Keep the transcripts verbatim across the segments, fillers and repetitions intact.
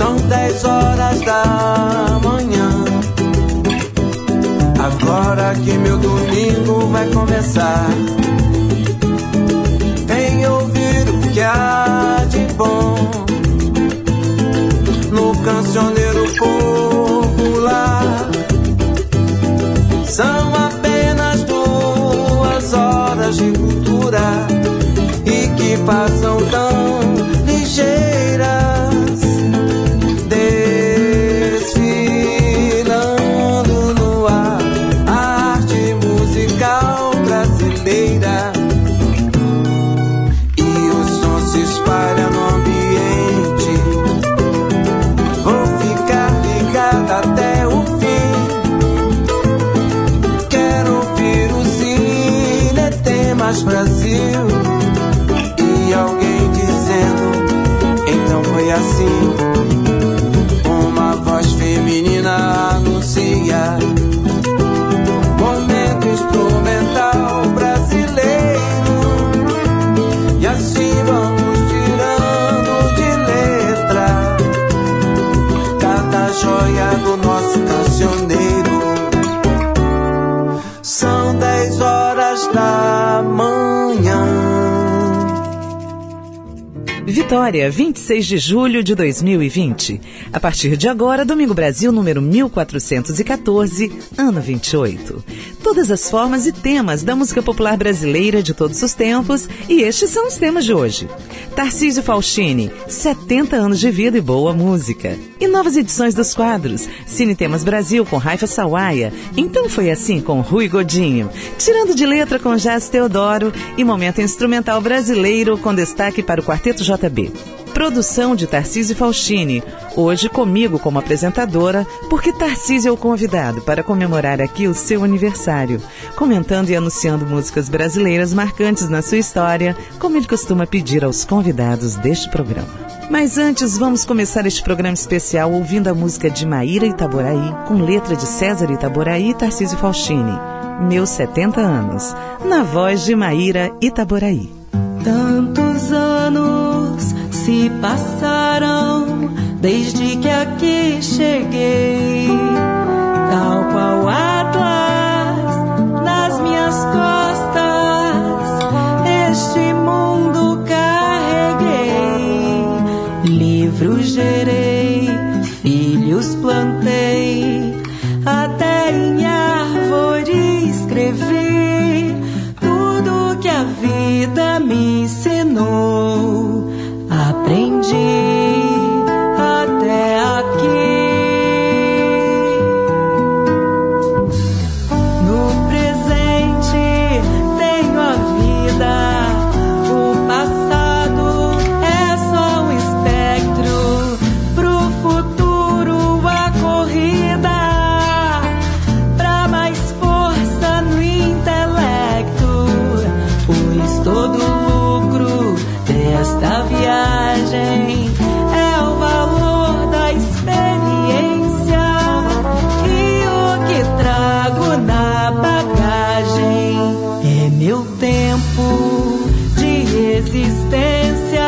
São dez horas da manhã. Agora que meu domingo vai começar, vem ouvir o que há de bom no cancioneiro popular. São apenas duas horas de cultura e que passam tão ligeiras, desfilando no ar a arte musical brasileira. E o som se espalha no ambiente. Vou ficar ligado até o fim. Quero ouvir o Cine Tem Mais Brasil. E alguém dizendo, então foi assim. Uma voz feminina anuncia momento instrumental brasileiro. E assim vamos tirando de letra cada joia do nosso cancioneiro. São dez horas da manhã. Vitória, vinte e seis de julho de dois mil e vinte. A partir de agora, Domingo Brasil número mil quatrocentos e quatorze, ano vinte e oito. Todas as formas e temas da música popular brasileira de todos os tempos, e estes são os temas de hoje. Tarcísio Falchini, setenta anos de vida e boa música. E novas edições dos quadros. Cine Temas Brasil com Raifa Sawaia. Então foi assim com Rui Godinho. Tirando de letra com Jazz Teodoro. E momento instrumental brasileiro com destaque para o Quarteto J B. Produção de Tarcísio Falchini. Hoje comigo como apresentadora, porque Tarcísio é o convidado para comemorar aqui o seu aniversário, comentando e anunciando músicas brasileiras marcantes na sua história, como ele costuma pedir aos convidados deste programa. Mas antes, vamos começar este programa especial ouvindo a música de Maíra Itaboraí, com letra de César Itaboraí e Tarcísio Falchini, Meus setenta anos, na voz de Maíra Itaboraí. Tantos anos se passaram desde que aqui cheguei, tal qual Atlas nas minhas costas, este mundo carreguei. Livros gerei, filhos plantei, até em árvore escrevi tudo que a vida me ensinou. Aprendi até aqui. No presente tenho a vida, o passado é só um espectro, pro futuro a corrida, pra mais força no intelecto, pois todo lucro desta viagem é o valor da experiência e o que trago na bagagem é meu tempo de existência.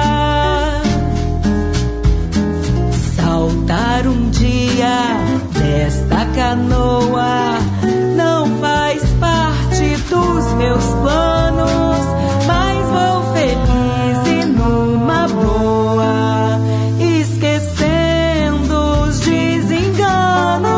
Saltar um dia desta canoa não faz parte dos meus planos, mas vou feliz e numa boa, esquecendo os desenganos.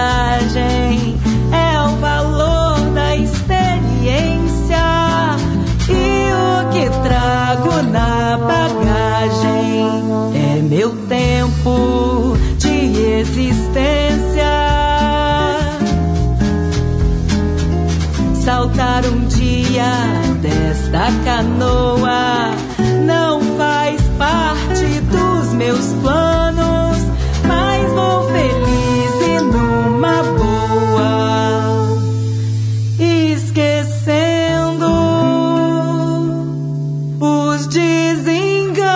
coragem, é o valor da experiência e o que trago na bagagem é meu tempo de existência. Saltar um dia desta canoa não faz parte dos meus planos, mas vou feliz e numa boa, esquecendo os desenganos.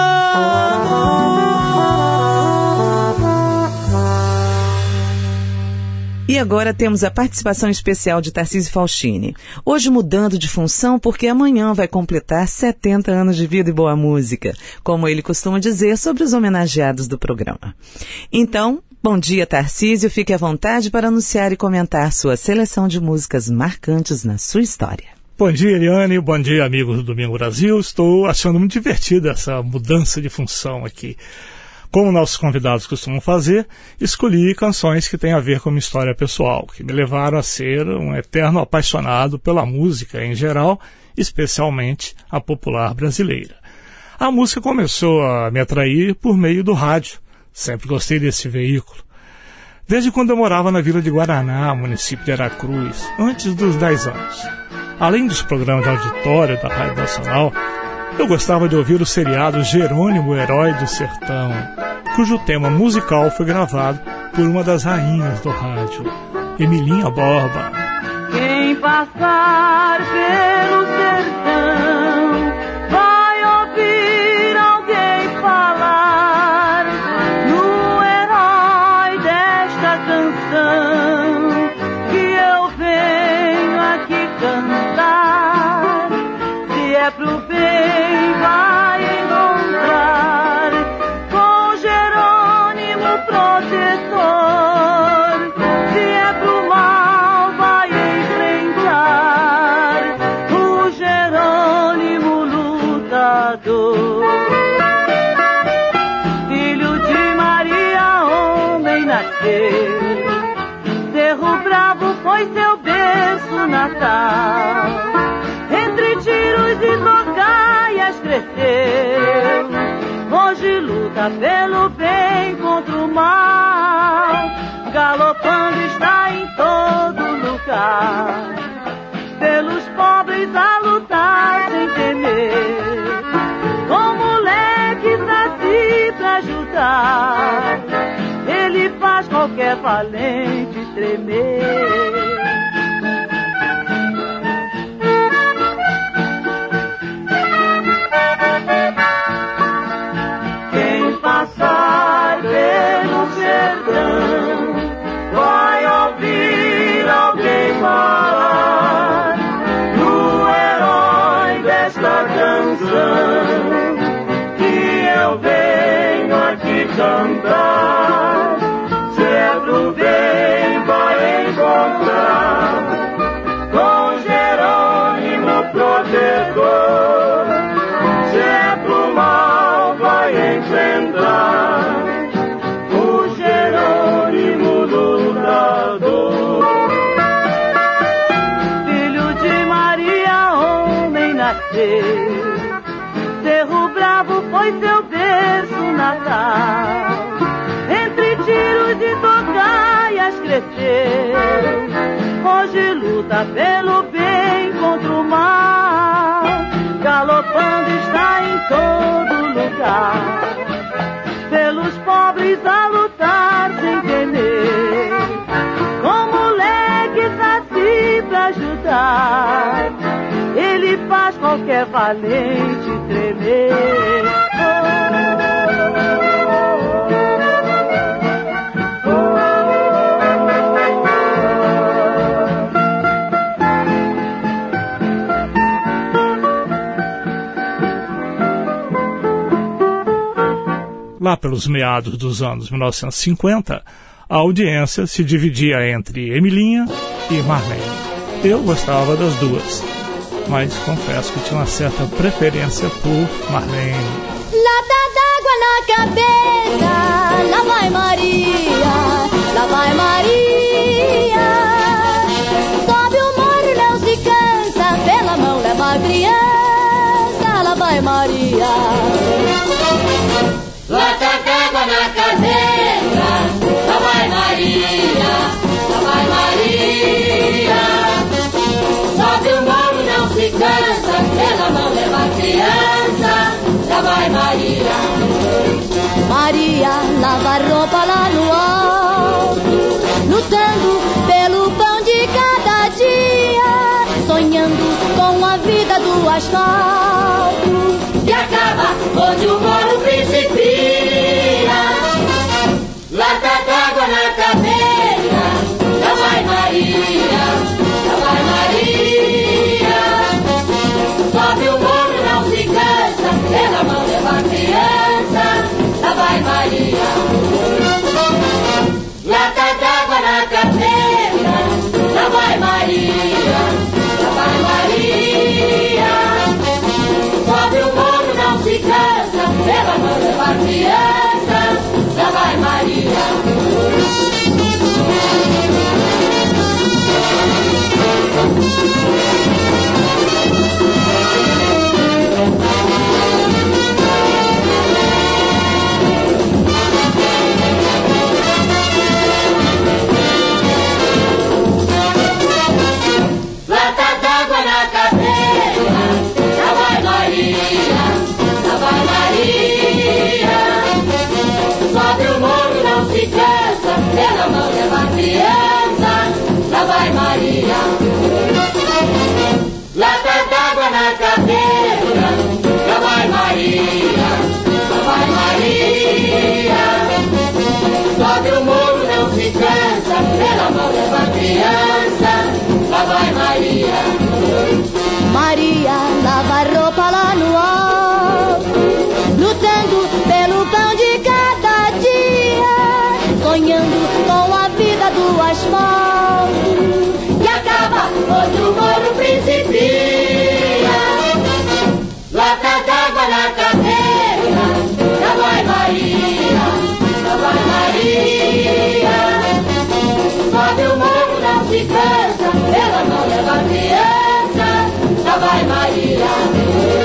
E agora temos a participação especial de Tarcísio Faustini. Hoje mudando de função porque amanhã vai completar setenta anos de vida e boa música, como ele costuma dizer sobre os homenageados do programa. Então, bom dia Tarcísio, fique à vontade para anunciar e comentar sua seleção de músicas marcantes na sua história. Bom dia, Eliane, bom dia, amigos do Domingo Brasil. Estou achando muito divertida essa mudança de função aqui. Como nossos convidados costumam fazer, escolhi canções que têm a ver com minha história pessoal, que me levaram a ser um eterno apaixonado pela música em geral, especialmente a popular brasileira. A música começou a me atrair por meio do rádio, sempre gostei desse veículo. Desde quando eu morava na Vila de Guaraná, município de Aracruz, antes dos dez anos. Além dos programas de auditório da Rádio Nacional, eu gostava de ouvir o seriado Jerônimo, Herói do Sertão, cujo tema musical foi gravado por uma das rainhas do rádio, Emilinha Borba. Quem passar pelo sertão vai ouvir alguém falar no herói desta canção que eu venho aqui cantar. Se é pro bem vai encontrar com Jerônimo protetor. Se é pro mal vai enfrentar o Jerônimo lutador. Filho de Maria, homem nasceu, Cerro Bravo foi seu berço natal. Entre tiros e tocaias cresceu, hoje luta pelo bem contra o mal, galopando está em todo lugar, pelos pobres a lutar sem temer, com moleques assim pra ajudar, ele faz qualquer valente tremer. Passar pelo sertão vai ouvir alguém falar no herói desta canção que eu venho aqui cantar. Se é pro bem vai encontrar com Jerônimo protetor. Se é pro mal vai enfrentar o Jerônimo lutador. Filho de Maria, homem nasceu, Cerro Bravo foi seu berço natal. Entre tiros e tocaias cresceu, hoje luta pelo bem contra o mal, galopando está em todo lugar, pelos pobres a lutar sem temer, com moleques assim pra ajudar, ele faz qualquer valente tremer. Oh, oh, oh, Lá pelos meados dos anos mil novecentos e cinquenta, a audiência se dividia entre Emilinha e Marlene. Eu gostava das duas, mas confesso que tinha uma certa preferência por Marlene. Lata d'água na cabeça, lá vai Maria, lá vai Maria. Maria lava roupa lá no alto, lutando pelo pão de cada dia, sonhando com a vida do asfalto, que acaba onde o morro principia. Lata d'água na cabeça, lá vai Maria, lá vai Maria. Sobe o morro, não se cansa, pela mão leva a criança, lá vai Maria. Lata d'água na cabeça, lá vai Maria, lá vai Maria. Sobe o morro, não se cansa, pela mão leva a criança, lá vai Maria. Lata d'água na cabeça, lá vai Maria, lá vai Maria. Sobe o morro, não se cansa, pela mão leva a criança, lá vai Maria. Lata d'água na cabeça, lá vai Maria, lá vai Maria. Sobe o morro, não se cansa, pela mão leva a criança, lá vai Maria. Maria lava roupa lá no alto, lutando pelo pão de cada dia, sonhando com a vida do asfalto, que acaba onde o morro principia. Lata d'água na cabeça, lá vai Maria, lá vai Maria. Sobe o morro, não se cansa, pela mão leva a criança, lá vai Maria.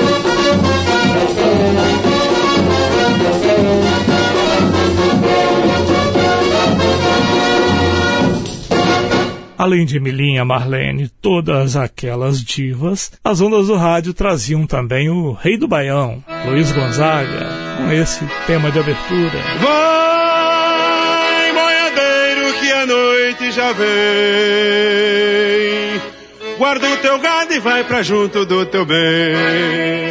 Além de Milinha, Marlene e todas aquelas divas, as ondas do rádio traziam também o Rei do Baião, Luiz Gonzaga, com esse tema de abertura. Vai, boiadeiro, que a noite já vem. Guarda o teu gado e vai pra junto do teu bem.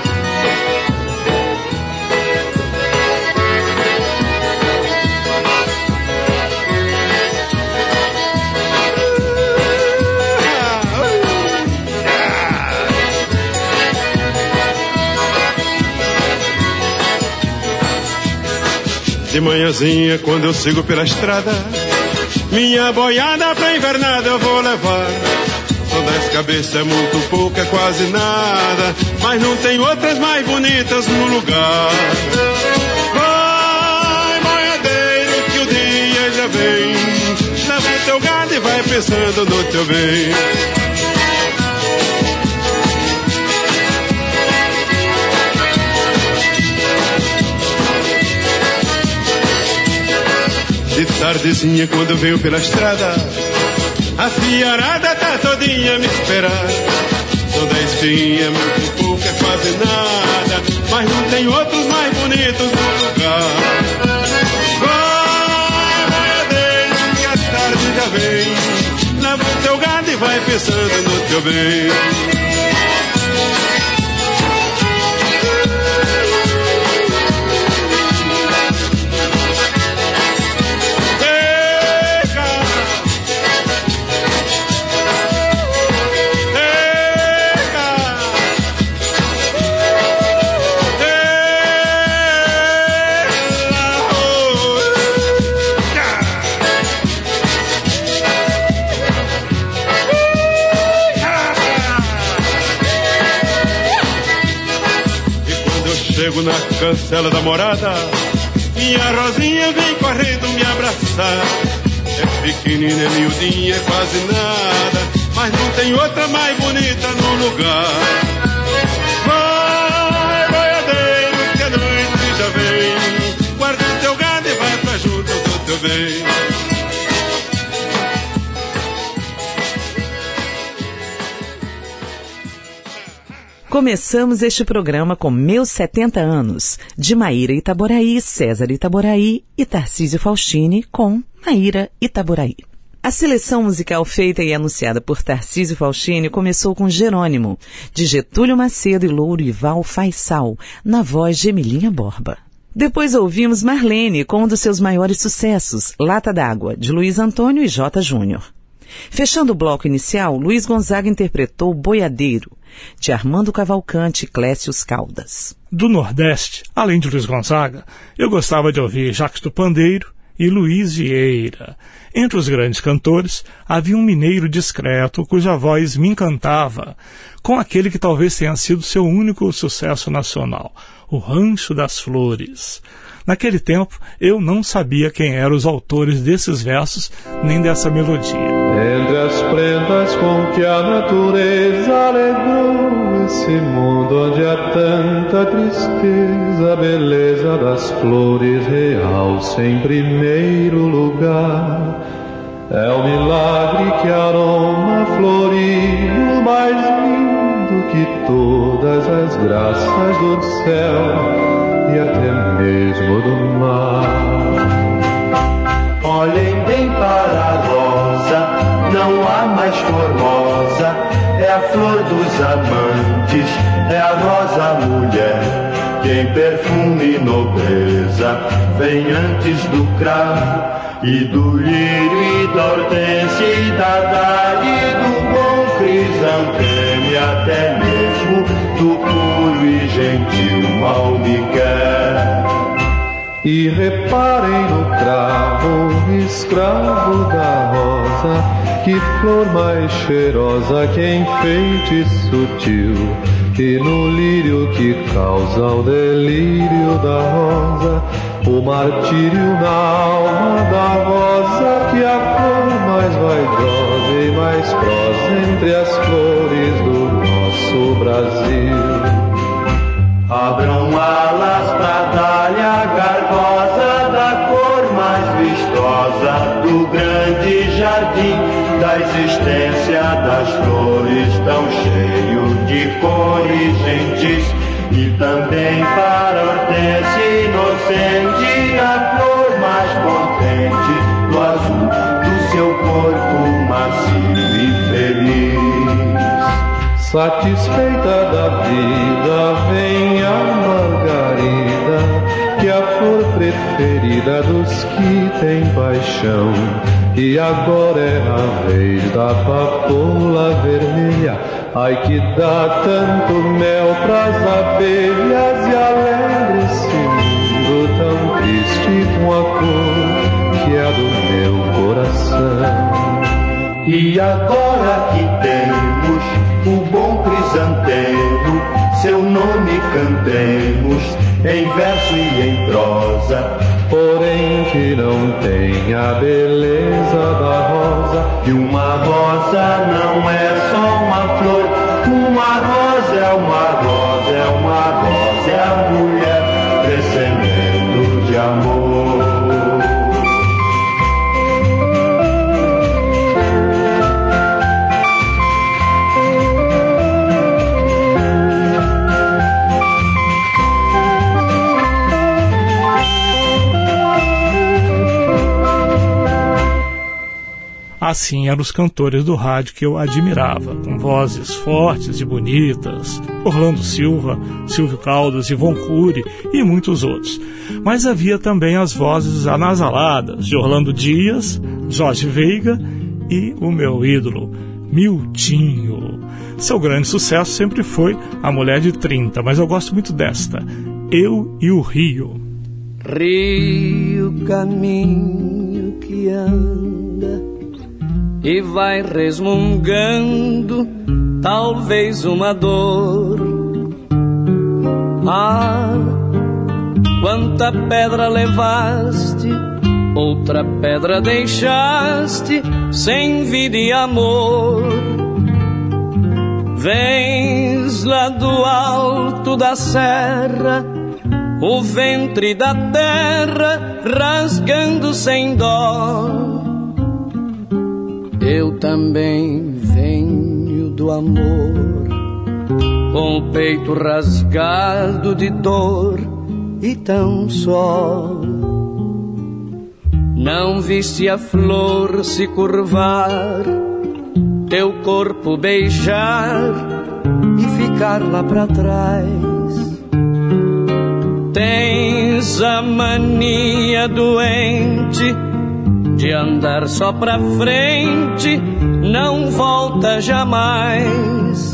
De manhãzinha, quando eu sigo pela estrada, minha boiada pra invernada eu vou levar. São dez cabeças, é muito pouco, é quase nada, mas não tem outras mais bonitas no lugar. Vai, boiadeiro, que o dia já vem. Leva o teu gado e vai pensando no teu bem. De tardezinha, quando eu venho pela estrada, a fiarada tá todinha a me esperar. São dez pinhas, muito pouco, é quase nada, mas não tem outros mais bonitos no lugar. Vai, boiadeiro, que a tarde já vem. Leva o teu gado e vai pensando no teu bem. Chego na cancela da morada, minha Rosinha vem correndo me abraçar. É pequenina, é miudinha, é quase nada, mas não tem outra mais bonita no lugar. Vai, boiadeiro, que a noite já vem. Guarda o teu gado e vai pra junto do teu bem. Começamos este programa com Meus setenta anos, de Maíra Itaboraí, César Itaboraí e Tarcísio Faustini com Maíra Itaboraí. A seleção musical feita e anunciada por Tarcísio Faustini começou com Jerônimo, de Getúlio Macedo e Lourival Faisal, na voz de Emilinha Borba. Depois ouvimos Marlene com um dos seus maiores sucessos, Lata d'Água, de Luiz Antônio e J. Júnior. Fechando o bloco inicial, Luiz Gonzaga interpretou Boiadeiro, de Armando Cavalcante e Clécius Caldas. Do Nordeste, além de Luiz Gonzaga, eu gostava de ouvir Jacques do Pandeiro e Luiz Vieira. Entre os grandes cantores, havia um mineiro discreto cuja voz me encantava, com aquele que talvez tenha sido seu único sucesso nacional, o Rancho das Flores. Naquele tempo, eu não sabia quem eram os autores desses versos, nem dessa melodia. Entre as prendas com que a natureza alegrou esse mundo onde há tanta tristeza, a beleza das flores realça em primeiro lugar. É o milagre que aroma florido, mais lindo que todas as graças do céu e até mesmo do mar. Olhem bem para a rosa, não há mais formosa, é a flor dos amantes, é a rosa mulher, que em perfume e nobreza vem antes do cravo e do lírio e da hortência e da dália e do bom crisanteme, até mesmo do puro e gentil Malmiguer. E reparem no cravo, escravo da rosa, que flor mais cheirosa, que enfeite sutil, e no lírio que causa o delírio da rosa, o martírio na alma da rosa, que a flor mais vaidosa e mais prosa entre as flores do nosso Brasil. Abram alas pra dar-lhe a garbosa da cor mais vistosa do grande jardim, da existência das flores tão cheio de cores gentis, e também para a hortência inocente a flor mais contente do azul do seu corpo macio e feliz. Satisfeita da vida vem a margarida, que é a flor preferida dos que têm paixão. E agora é a vez da papoula vermelha, ai que dá tanto mel pras abelhas, e alegra esse mundo tão triste com a cor que é do meu coração. E agora que temos o bom crisantemo, seu nome cantemos em verso e em prosa, porém que não tem a beleza da rosa. E uma rosa não é só uma flor, uma rosa é uma rosa, é uma rosa, é a mulher descendendo de amor. Assim eram os cantores do rádio que eu admirava, com vozes fortes e bonitas, Orlando Silva, Silvio Caldas, Ivon Cury e muitos outros. Mas havia também as vozes anasaladas de Orlando Dias, Jorge Veiga e o meu ídolo, Miltinho. Seu grande sucesso sempre foi A Mulher de trinta, mas eu gosto muito desta, Eu e o Rio. Rio, caminho que anda e vai resmungando talvez uma dor. Ah, quanta pedra levaste, outra pedra deixaste, sem vida e amor. Vens lá do alto da serra, o ventre da terra rasgando sem dó. Eu também venho do amor, com o peito rasgado de dor e tão só. Não viste a flor se curvar, teu corpo beijar e ficar lá pra trás. Tens a mania doente de andar só pra frente, não volta jamais.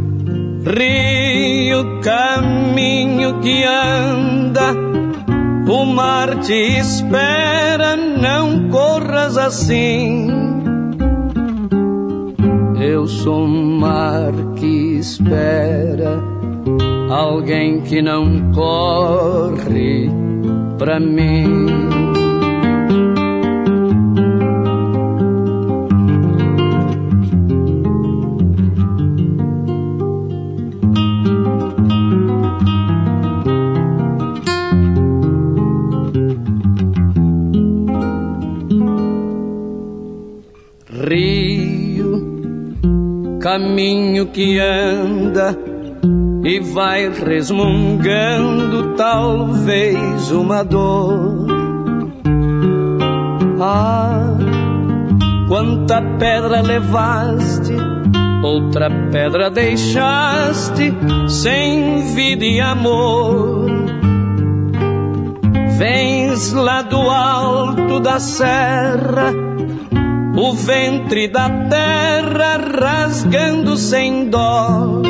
Rio, caminho que anda, o mar te espera, não corras assim. Eu sou um mar que espera alguém que não corre pra mim. Caminho que anda e vai resmungando talvez uma dor. Ah, quanta pedra levaste, outra pedra deixaste, sem vida e amor. Vens lá do alto da serra, o ventre da terra rasgando sem dó.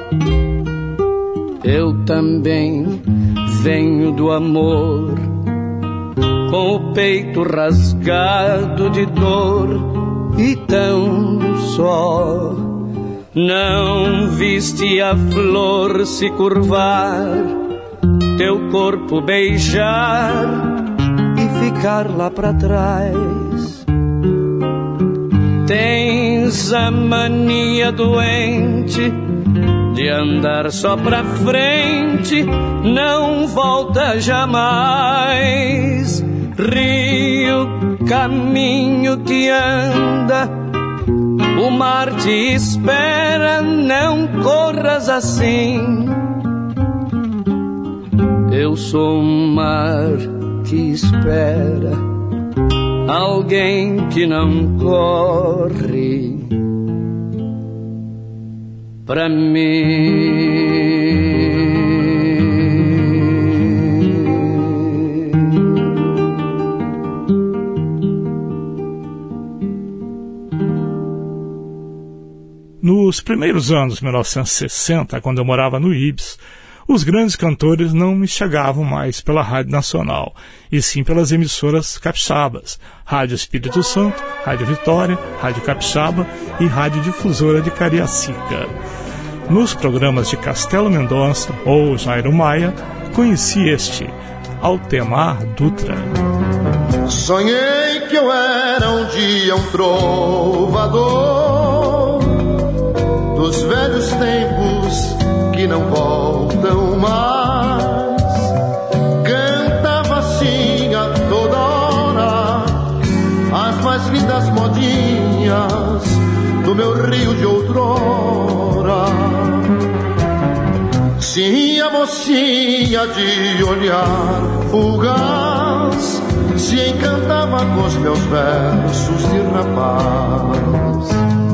Eu também venho do amor, com o peito rasgado de dor e tão só. Não viste a flor se curvar, teu corpo beijar e ficar lá pra trás. Tens a mania doente de andar só pra frente, não volta jamais. Rio, caminho que anda, o mar te espera, não corras assim. Eu sou um mar que espera alguém que não corre pra mim. Nos primeiros anos de mil novecentos e sessenta, quando eu morava no Ibis, os grandes cantores não me chegavam mais pela Rádio Nacional, e sim pelas emissoras capixabas, Rádio Espírito Santo, Rádio Vitória, Rádio Capixaba e Rádio Difusora de Cariacica. Nos programas de Castelo Mendonça ou Jairo Maia, conheci este, Altemar Dutra. Sonhei que eu era um dia um trovador dos velhos tempos que não voltam mais. Cantava assim a toda hora as mais lindas modinhas do meu Rio de outrora. Sim, a mocinha de olhar fugaz se encantava com os meus versos de rapaz.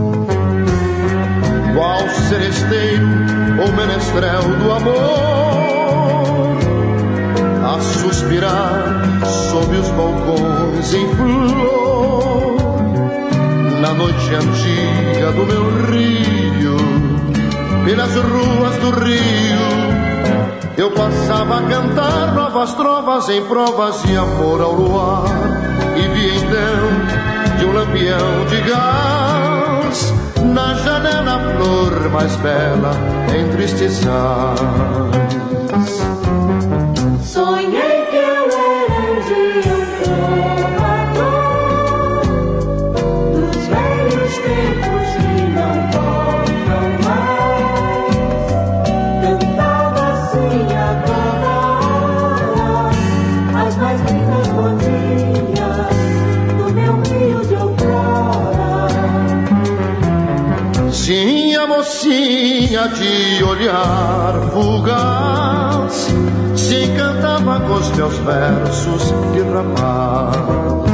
Qual seresteiro ou menestrel do amor, a suspirar sob os balcões em flor, na noite antiga do meu Rio, pelas ruas do Rio, eu passava a cantar novas trovas em provas de amor ao luar, e vi então de um lampião de gás na janela a flor mais bela entre estes ais. Sonhei que eu era um dia um trovador dos velhos tempos que não voltam mais. Cantava assim a toda hora as mais lindas modinhas do meu Rio de outrora. Sim, a Minha mocinha de olhar fugaz se encantava com os meus versos de rapaz.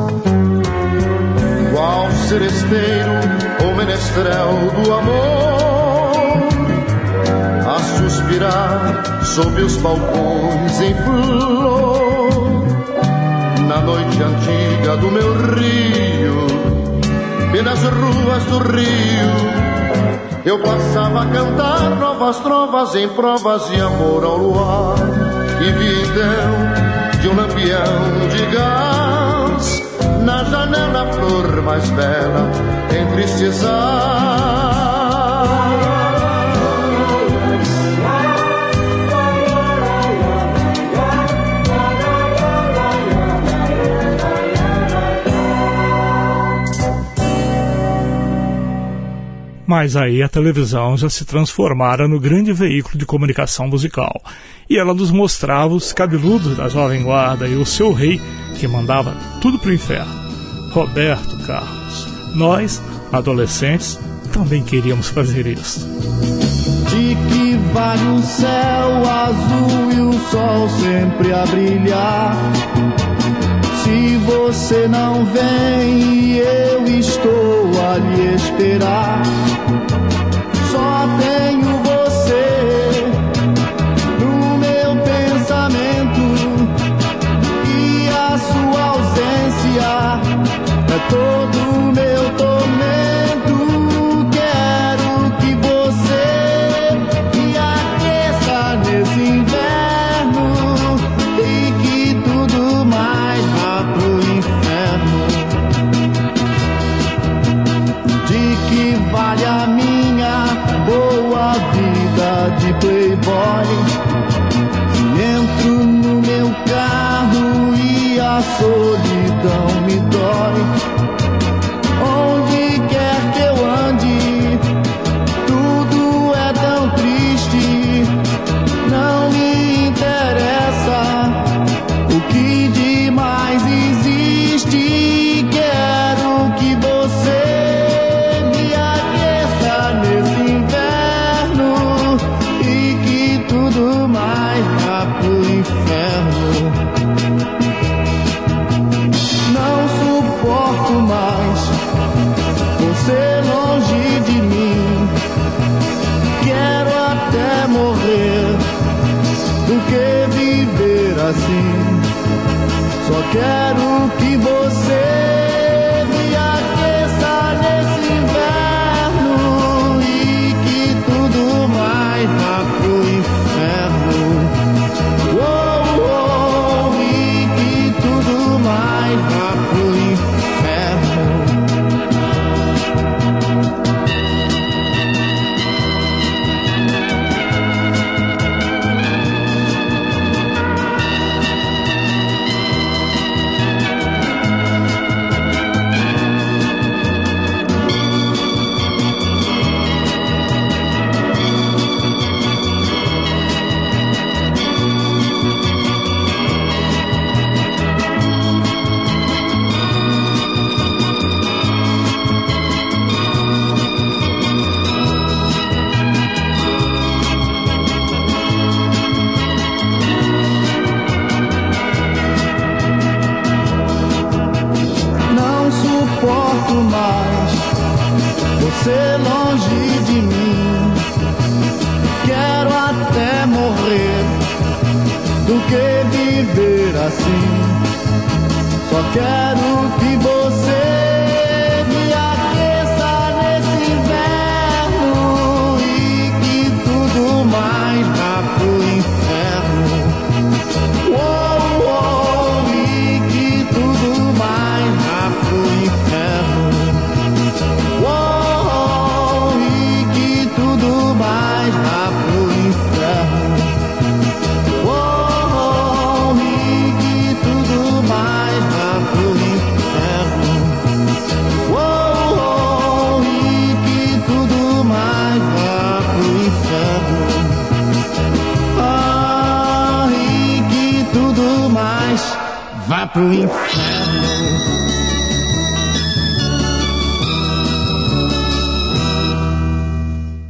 Qual seresteiro ou menestrel do amor, a suspirar sob os balcões em flor, na noite antiga do meu Rio, pelas ruas do Rio, eu passava a cantar novas trovas em provas de amor ao luar, e vi então de um lampião de gás na janela a flor mais bela entristezar. Mas aí a televisão já se transformara no grande veículo de comunicação musical, e ela nos mostrava os cabeludos da Jovem Guarda e o seu rei, que mandava tudo pro inferno, Roberto Carlos. Nós, adolescentes, também queríamos fazer isso. De que vale o céu azul e o sol sempre a brilhar, se você não vem e eu estou a lhe esperar? Só tenho você no meu pensamento, e a sua ausência é todo o meu tormento. Quero que você me aqueça nesse inverno e que tudo mais vá pro inferno. De que vale a minha boa vida de playboy, se entro no meu carro e a solidão me dói? Onde quer que eu ande, tudo é tão triste. Não me interessa o que de mais existe. Quero que você me aqueça nesse inverno e que tudo mais vá pro inferno. Não suporto mais você longe de mim. Quero até morrer do que viver assim. Só quero que você me aqueça nesse inverno e que tudo mais vá pro inferno. Oh, oh, e que tudo mais vá pro inferno. Não suporto mais você longe de mim. Quero até morrer do que viver assim. Só quero que você me aqueça nesse inverno e que tudo mais vá pro inferno. Oh, oh, e que tudo mais vá pro inferno. Oh, oh, e que tudo mais vá pro inferno. Oh, oh, e que tudo mais vá pro inferno. Oh, oh, e que tudo mais vá pro inferno. Ah, e que tudo mais vá pro inferno.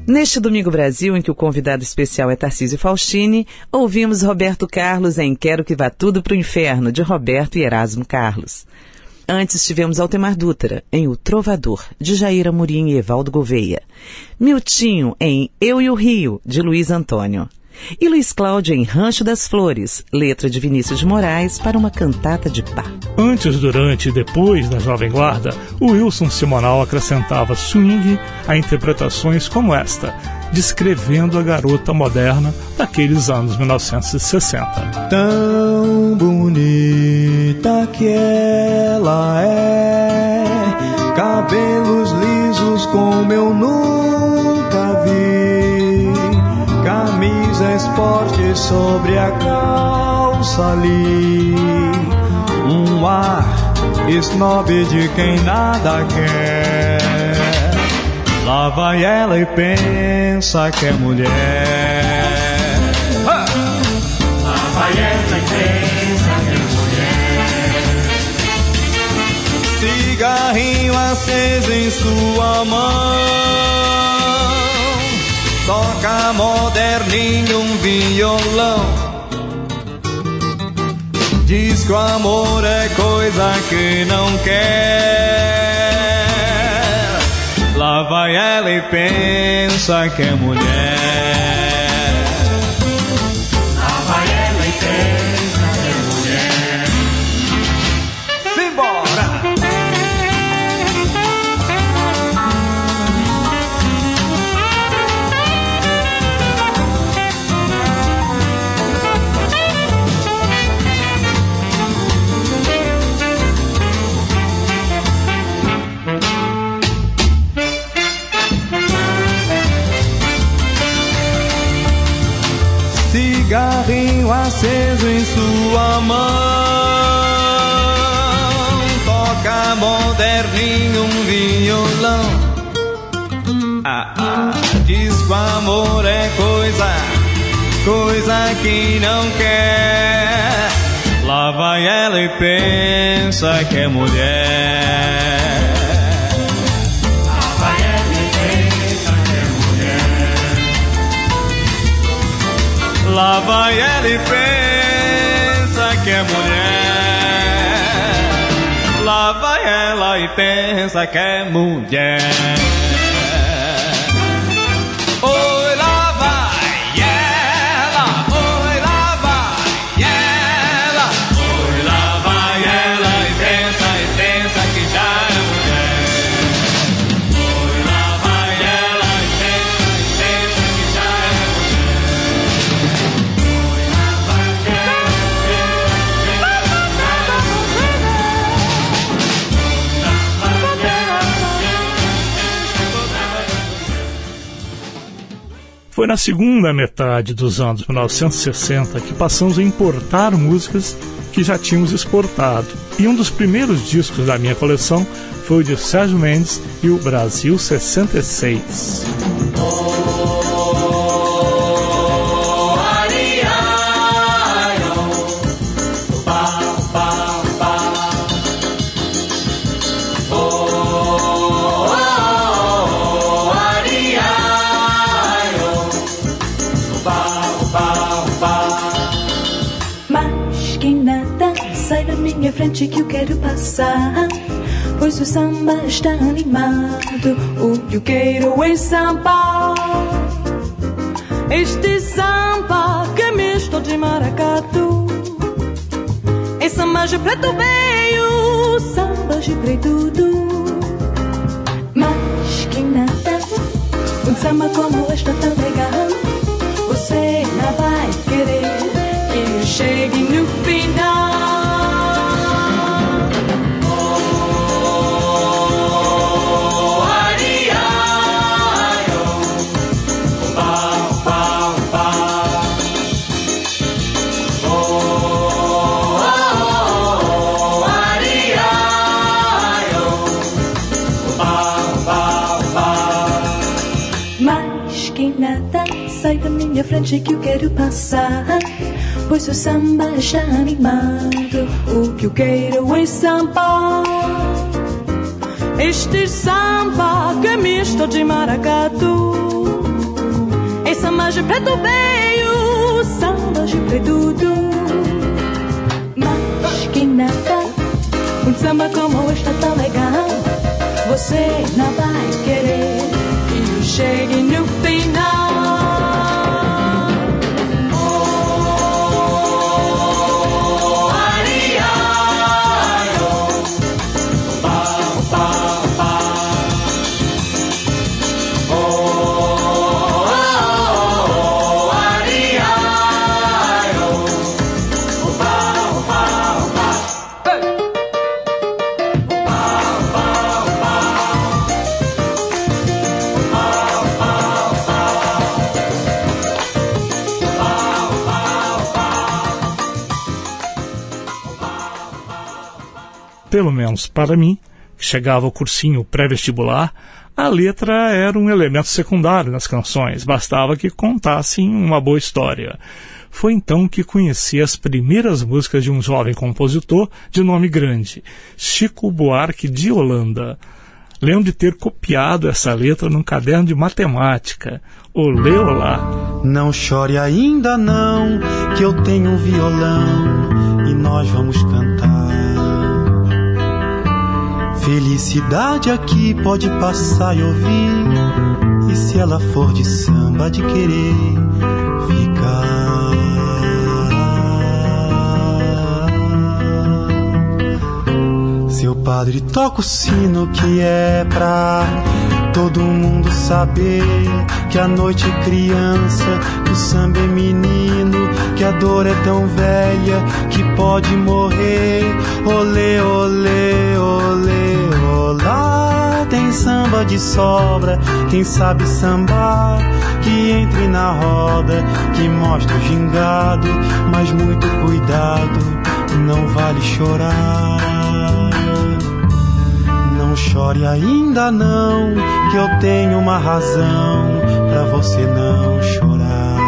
Neste Domingo Brasil, em que o convidado especial é Tarcísio Faustini, ouvimos Roberto Carlos em Quero Que Vá Tudo Pro Inferno, de Roberto e Erasmo Carlos. Antes tivemos Altemar Dutra, em O Trovador, de Jair Amorim e Evaldo Gouveia. Miltinho, em Eu e o Rio, de Luiz Antônio. E Luiz Cláudio em Rancho das Flores, letra de Vinícius de Moraes para uma cantata de pá. Antes, durante e depois da Jovem Guarda, o Wilson Simonal acrescentava swing a interpretações como esta, descrevendo a garota moderna daqueles anos mil novecentos e sessenta. Tão bonita que ela é, cabelos lisos como eu nunca vi, camisa esporte sobre a calça ali, um ar snob de quem nada quer. Lá vai ela e pensa que é mulher. Lá vai ela e pensa que é mulher. Cigarrinho aceso em sua mão, toca moderninho um violão. Diz que o amor é coisa que não quer. Lá vai ela e pensa que é mulher. Lá vai ela e pensa que é mulher. Simbora! Cigarrinho aceso em sua mão, toca moderninho um violão. Ah, ah, diz que o amor é coisa, coisa que não quer. Lá vai ela e pensa que é mulher. Lá vai ela e pensa que é mulher. Lá vai ela e pensa que é mulher. Oi, lá vai ela. Oi, lá vai ela. Oi, lá vai ela e pensa e pensa que já é mulher. Oi, lá vai ela e pensa e pensa que já é Foi na segunda metade dos anos mil novecentos e sessenta que passamos a importar músicas que já tínhamos exportado. E um dos primeiros discos da minha coleção foi o de Sérgio Mendes e o Brasil sessenta e seis. Minha frente que eu quero passar, pois o samba está animado, o que eu quero é samba. Este samba que é misto de maracatu, é samba de preto veio, samba de preto tudo. Mas que nada, um samba como este tão legal, você não vai querer que eu chegue no final. Sai da minha frente que eu quero passar, pois o samba está animado, o que eu quero é samba. Este samba que é misto de maracatu, samba de preto veio, samba de preto du. Mas que nada, um samba como este tão legal, você não vai querer que eu chegue no final. Pelo menos para mim, que chegava ao cursinho pré-vestibular, a letra era um elemento secundário nas canções, bastava que contassem uma boa história. Foi então que conheci as primeiras músicas de um jovem compositor de nome grande, Chico Buarque de Holanda. Lembro de ter copiado essa letra num caderno de matemática. Olê, olá! Não chore ainda não, que eu tenho um violão e nós vamos cantar. Felicidade aqui pode passar e ouvir, e se ela for de samba, de querer ficar. Seu padre toca o sino que é pra todo mundo saber que a noite é criança, que o samba é menino, que a dor é tão velha que pode morrer. Olê, olê, olê, olá. Tem samba de sobra, quem sabe sambar, que entre na roda, que mostra o gingado, mas muito cuidado, não vale chorar. Não chore ainda não, que eu tenho uma razão pra você não chorar.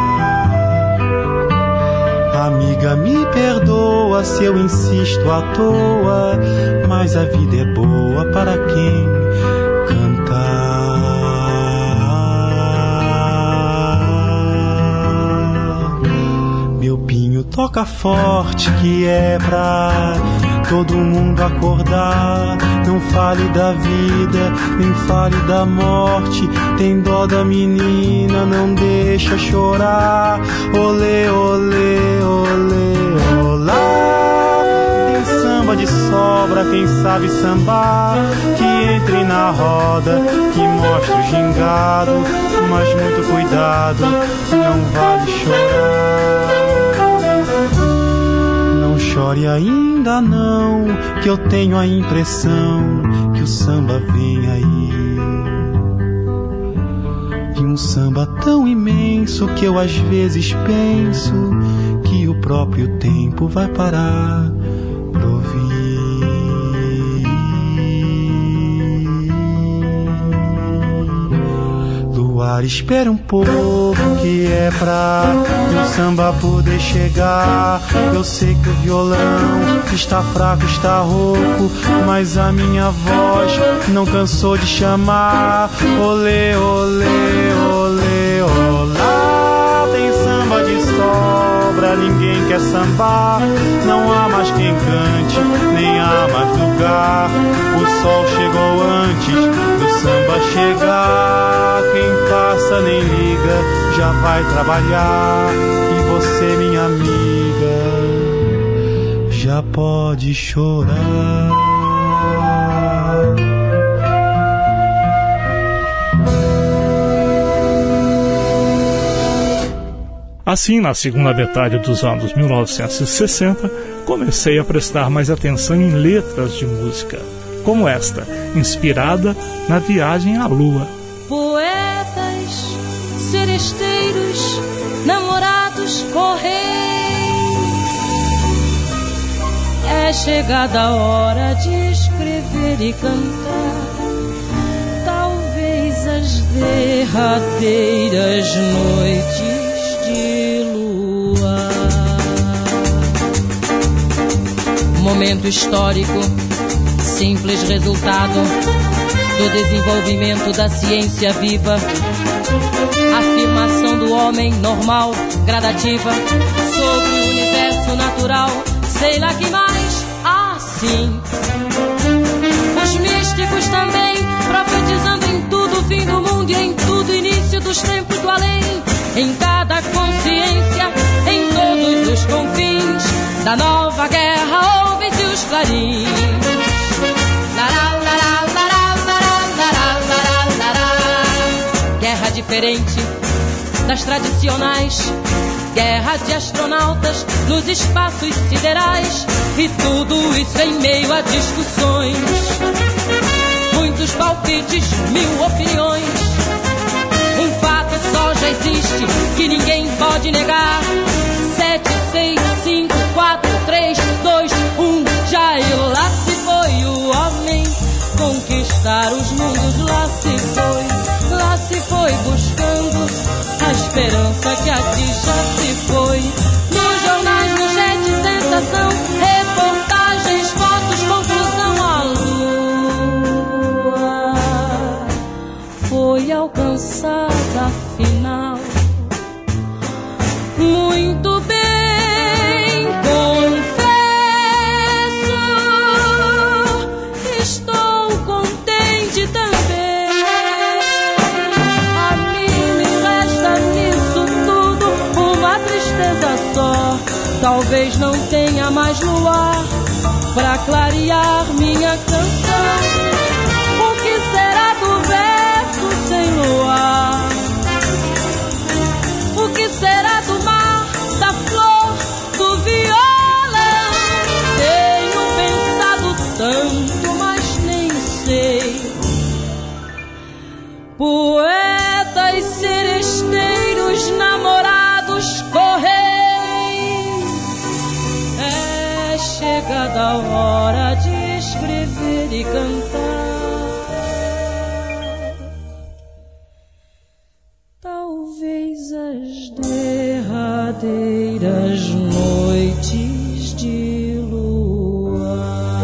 Amiga, me perdoa se eu insisto à toa, mas a vida é boa para quem cantar. Meu pinho toca forte que é pra todo mundo acordar. Não fale da vida, nem fale da morte. Tem dó da menina, não deixa chorar. Olê, olê, olê, olá. Tem samba de sobra, quem sabe sambar, que entre na roda, que mostra o gingado, mas muito cuidado, não vale chorar. Não chore ainda não, que eu tenho a impressão que o samba vem aí. E um samba tão imenso que eu às vezes penso que o próprio tempo vai parar pra ouvir. Luar, espere um pouco que é pra meu samba poder chegar. Eu sei que o violão está fraco, está rouco, mas a minha voz não cansou de chamar. Olê, olê, olê, olá. Tem samba de sobra, ninguém quer sambar. Não há mais quem cante, nem há mais lugar. O sol chegou antes do samba chegar. Quem passa nem liga, já vai trabalhar. E você, minha amiga, já pode chorar. Assim, na segunda metade dos anos mil novecentos e sessenta, comecei a prestar mais atenção em letras de música, como esta, inspirada na Viagem à Lua. Poetas, seresteiros, namorados correm. É chegada a hora de escrever e cantar, talvez as derradeiras noites de lua. Momento histórico, simples resultado do desenvolvimento da ciência viva, afirmação do homem normal, gradativa, sobre o universo natural, sei lá que mais, assim. Os místicos também, profetizando em tudo o fim do mundo e em tudo o início dos tempos do além, em cada consciência, em todos os confins da nova guerra, ouvem-se os clarins. Lará, lará, lará, lará, lará, lará, lará. Guerra diferente das tradicionais, guerra de astronautas nos espaços siderais, e tudo isso em meio a discussões, muitos palpites, mil opiniões. Um fato só já existe, que ninguém pode negar: sete, seis, cinco, quatro, três, dois, um, já e lá se foi o homem conquistar os mundos. Lá se foi, lá se foi buscando a esperança que aqui já se foi. Nos jornais, manchete, sensação, reportagens, fotos, conclusão, a lua foi alcançada afinal. Muito bem, confesso, estou contente também. A mim me resta nisso tudo uma tristeza só. Talvez não tenha mais luar pra clarear minha canção. O que será do verso sem luar? O que será do mar, da flor, do violão? Tenho pensado tanto, mas nem sei. Poetas, seresteiros, namorados, correis, é chegada a hora de escrever e cantar. Talvez as derradeiras noites de lua.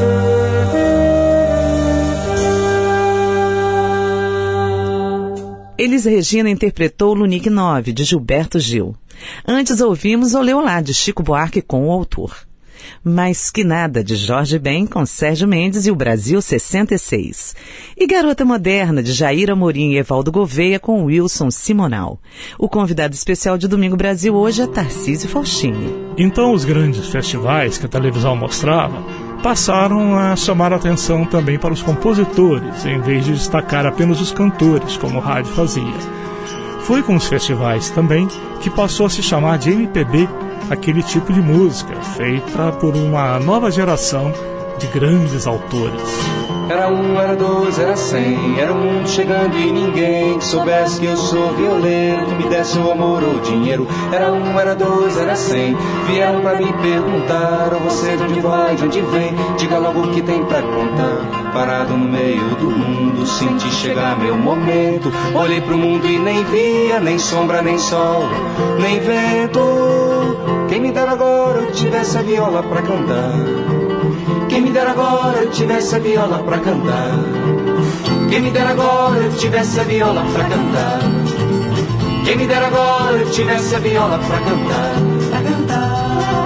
Elis Regina interpretou Lunique nove, de Gilberto Gil. Antes ouvimos Olê Olá, de Chico Buarque com o autor. Mais que Nada, de Jorge Ben, com Sérgio Mendes e o Brasil sessenta e seis. E Garota Moderna, de Jair Amorim e Evaldo Gouveia, com Wilson Simonal. O convidado especial de Domingo Brasil hoje é Tarcísio Faustini. Então os grandes festivais que a televisão mostrava passaram a chamar a atenção também para os compositores, em vez de destacar apenas os cantores, como o rádio fazia. Foi com os festivais também que passou a se chamar de M P B aquele tipo de música feita por uma nova geração de grandes autores. Era um, era dois, era cem, era o mundo chegando e ninguém que soubesse que eu sou violeiro, que me desse o amor ou o dinheiro. Era um, era dois, era cem, vieram pra me perguntar: oh, você de onde vai, de onde vem? Diga logo o que tem pra contar. Parado no meio do mundo, senti chegar meu momento. Olhei pro mundo e nem via, nem sombra, nem sol, nem vento. Quem me dera agora eu tivesse a viola pra cantar. Quem me dera agora eu tivesse a viola pra cantar. Quem me dera agora eu tivesse a viola pra cantar. Quem me dera agora eu tivesse a viola pra cantar. Pra cantar.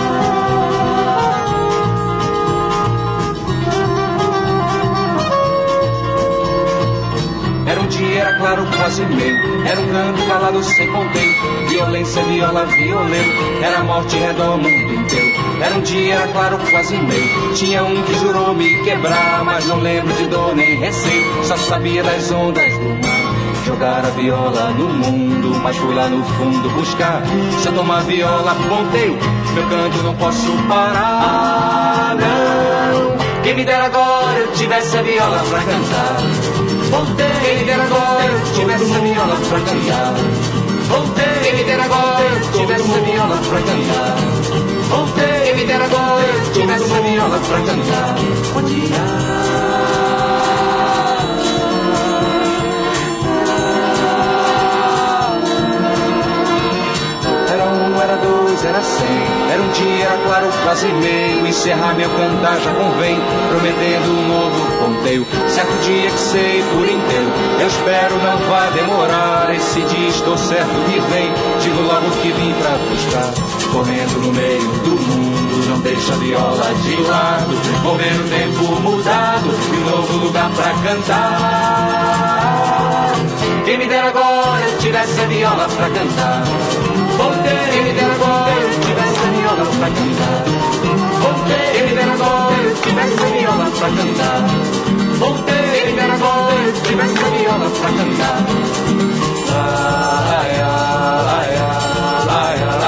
Era um dia, era claro, quase meio. Era um canto calado sem ponteio. Violência, viola, violento. Era morte redor o mundo inteiro. Era um dia, era claro, quase meio. Tinha um que jurou me quebrar, mas não lembro de dor nem receio. Só sabia das ondas do mar. Jogar a viola no mundo, mas fui lá no fundo buscar. Se eu tomar viola, ponteio, meu canto não posso parar, não. Quem me dera agora eu tivesse a viola pra cantar. Voltei. Quem me dera agora eu tivesse a viola pra cantar. Voltei. Quem me dera agora eu tivesse a viola pra cantar. Voltei. Quem me dera agora eu tivesse a viola pra cantar. Bom dia. Era um, era dois, era cem. Era o um dia era claro quase meio. Encerrar meu cantar já convém, prometendo um novo ponteio. Certo dia que sei por inteiro, eu espero não vai demorar. Esse dia estou certo que vem, digo logo que vim pra buscar. Correndo no meio do mundo, não deixa a viola de lado. Vou ver o tempo mudado e um novo lugar pra cantar. Quem me dera agora eu tivesse a viola pra cantar. Voltei, quem me dera agora eu tivesse a viola pra cantar. Voltei, quem me dera agora eu tivesse a viola pra cantar. Voltei, quem me dera agora eu tivesse a viola pra cantar. Ai, ai, ai, ai, ai, ai,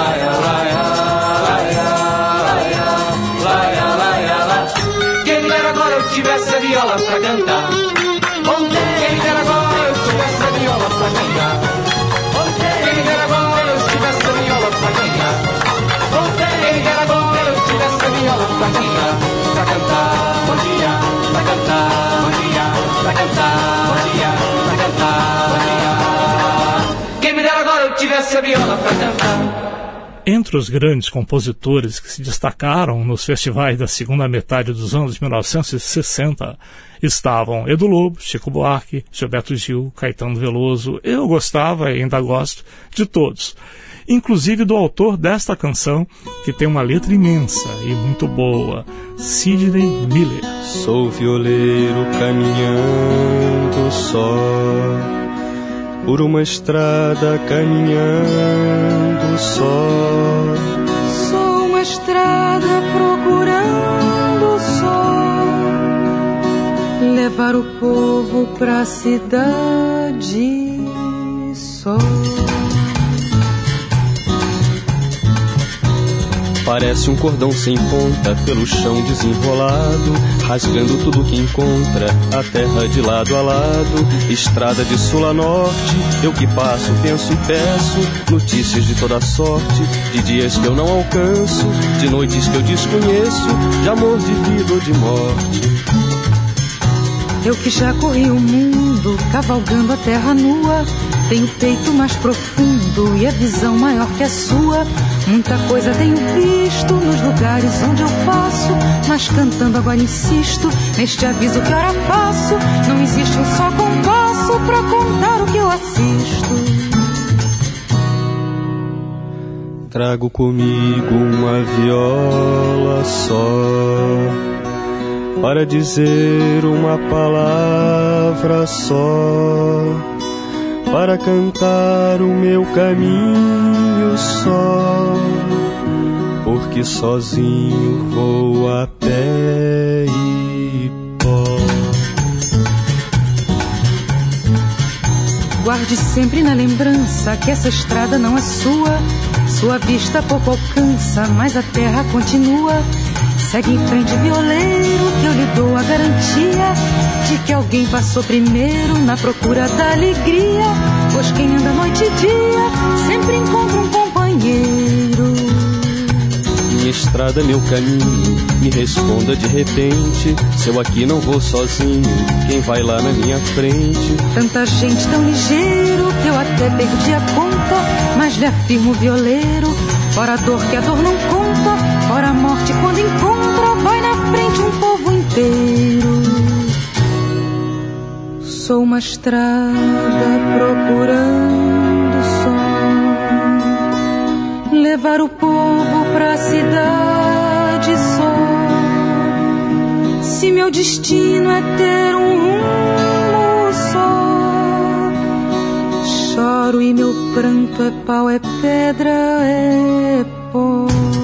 ai. Quem me dera agora eu tivesse a viola pra cantar. Voltei, quem me dera agora eu tivesse a viola pra cantar. Voltei, quem me dera agora eu tivesse a viola pra cantar. Voltei, quem me dera agora eu tivesse a viola pra cantar. Pra cantar, bom dia, pra cantar, bom dia, pra cantar, bom dia, pra cantar, bom dia. Quem me dera agora eu tivesse a viola pra cantar. Entre os grandes compositores que se destacaram nos festivais da segunda metade dos anos mil novecentos e sessenta estavam Edu Lobo, Chico Buarque, Gilberto Gil, Caetano Veloso. Eu gostava e ainda gosto de todos, inclusive do autor desta canção, que tem uma letra imensa e muito boa, Sidney Miller. Sou violeiro caminhando só por uma estrada, caminhando só. Sou uma estrada procurando só levar o povo pra cidade só. Parece um cordão sem ponta pelo chão desenrolado, rasgando tudo que encontra, a terra de lado a lado. Estrada de sul a norte, eu que passo, penso e peço notícias de toda sorte, de dias que eu não alcanço, de noites que eu desconheço, de amor, de vida ou de morte. Eu que já corri o mundo, cavalgando a terra nua, tenho o peito mais profundo e a visão maior que a sua. Muita coisa tenho visto nos lugares onde eu passo, mas cantando agora insisto neste aviso que ora faço. Não existe um só compasso pra contar o que eu assisto. Trago comigo uma viola só para dizer uma palavra só, para cantar o meu caminho só, porque sozinho vou a pé e pó. Guarde sempre na lembrança que essa estrada não é sua. Sua vista pouco alcança, mas a terra continua. Segue em frente, violeiro, que eu lhe dou a garantia de que alguém passou primeiro na procura da alegria. Pois quem anda noite e dia sempre encontra um companheiro. Minha estrada, meu caminho, me responda de repente. Se eu aqui não vou sozinho, quem vai lá na minha frente? Tanta gente tão ligeiro que eu até perdi a conta, mas lhe afirmo, violeiro, fora a dor que a dor não conta, fora a morte quando encontra, vai na frente um povo inteiro. Sou uma estrada procurando só levar o povo pra cidade só. Se meu destino é ter um rumo só, choro e meu pranto é pau, é pedra, é pó.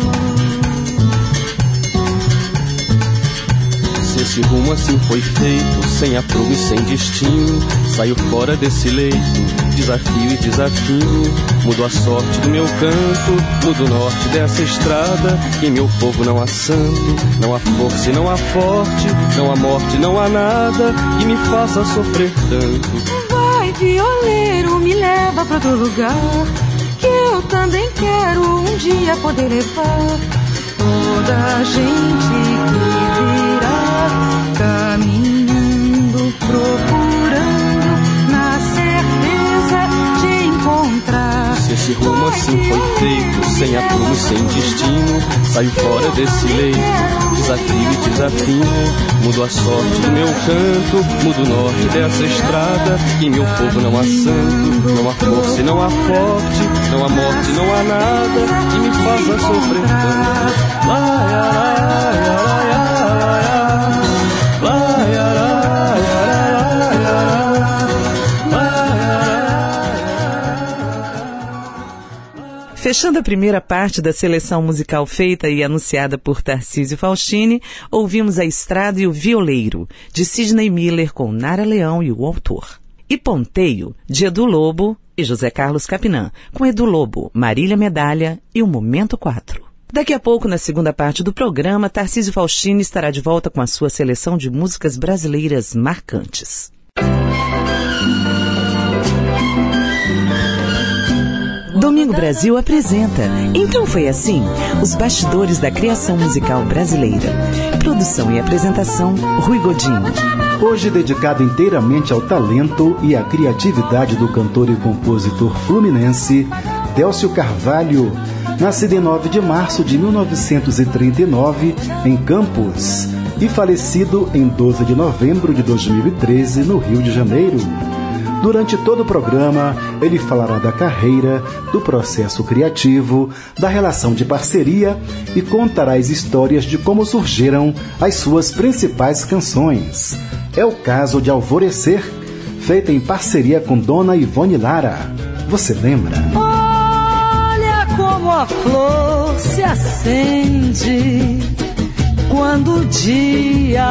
Se esse rumo assim foi feito, sem aprumo e sem destino, saio fora desse leito, desafio e desafio. Mudo a sorte do meu canto, mudo o norte dessa estrada. Que em meu povo não há santo, não há força e não há forte, não há morte, não há nada que me faça sofrer tanto. Vai, violeiro, me leva pra outro lugar, que eu também quero um dia poder levar toda a gente que virá caminhando, procurando, na certeza de encontrar. Se esse esse romance foi feito, sem aprumo, sem destino. Saio fora desse leito, desafio e desafio. Mudo a sorte do meu canto, mudo o norte dessa estrada. Em meu povo não há santo, não há força e não há forte, não há morte, não há nada que me faça sofrer tanto. Lai, lai, lai, lai, lai, lai. Fechando a primeira parte da seleção musical feita e anunciada por Tarcísio Faustini, ouvimos A Estrada e o Violeiro, de Sidney Miller com Nara Leão e o autor. E Ponteio, de Edu Lobo e José Carlos Capinã, com Edu Lobo, Marília Medalha e o Momento quatro. Daqui a pouco, na segunda parte do programa, Tarcísio Faustini estará de volta com a sua seleção de músicas brasileiras marcantes. Domingo Brasil apresenta Então Foi Assim, os bastidores da criação musical brasileira. Produção e apresentação, Rui Godinho. Hoje dedicado inteiramente ao talento e à criatividade do cantor e compositor fluminense Délcio Carvalho, nascido em nove de março de mil novecentos e trinta e nove, em Campos, e falecido em doze de novembro de dois mil e treze, no Rio de Janeiro. Durante todo o programa, ele falará da carreira, do processo criativo, da relação de parceria e contará as histórias de como surgiram as suas principais canções. É o caso de Alvorecer, feita em parceria com Dona Ivone Lara. Você lembra? Olha como a flor se acende quando o dia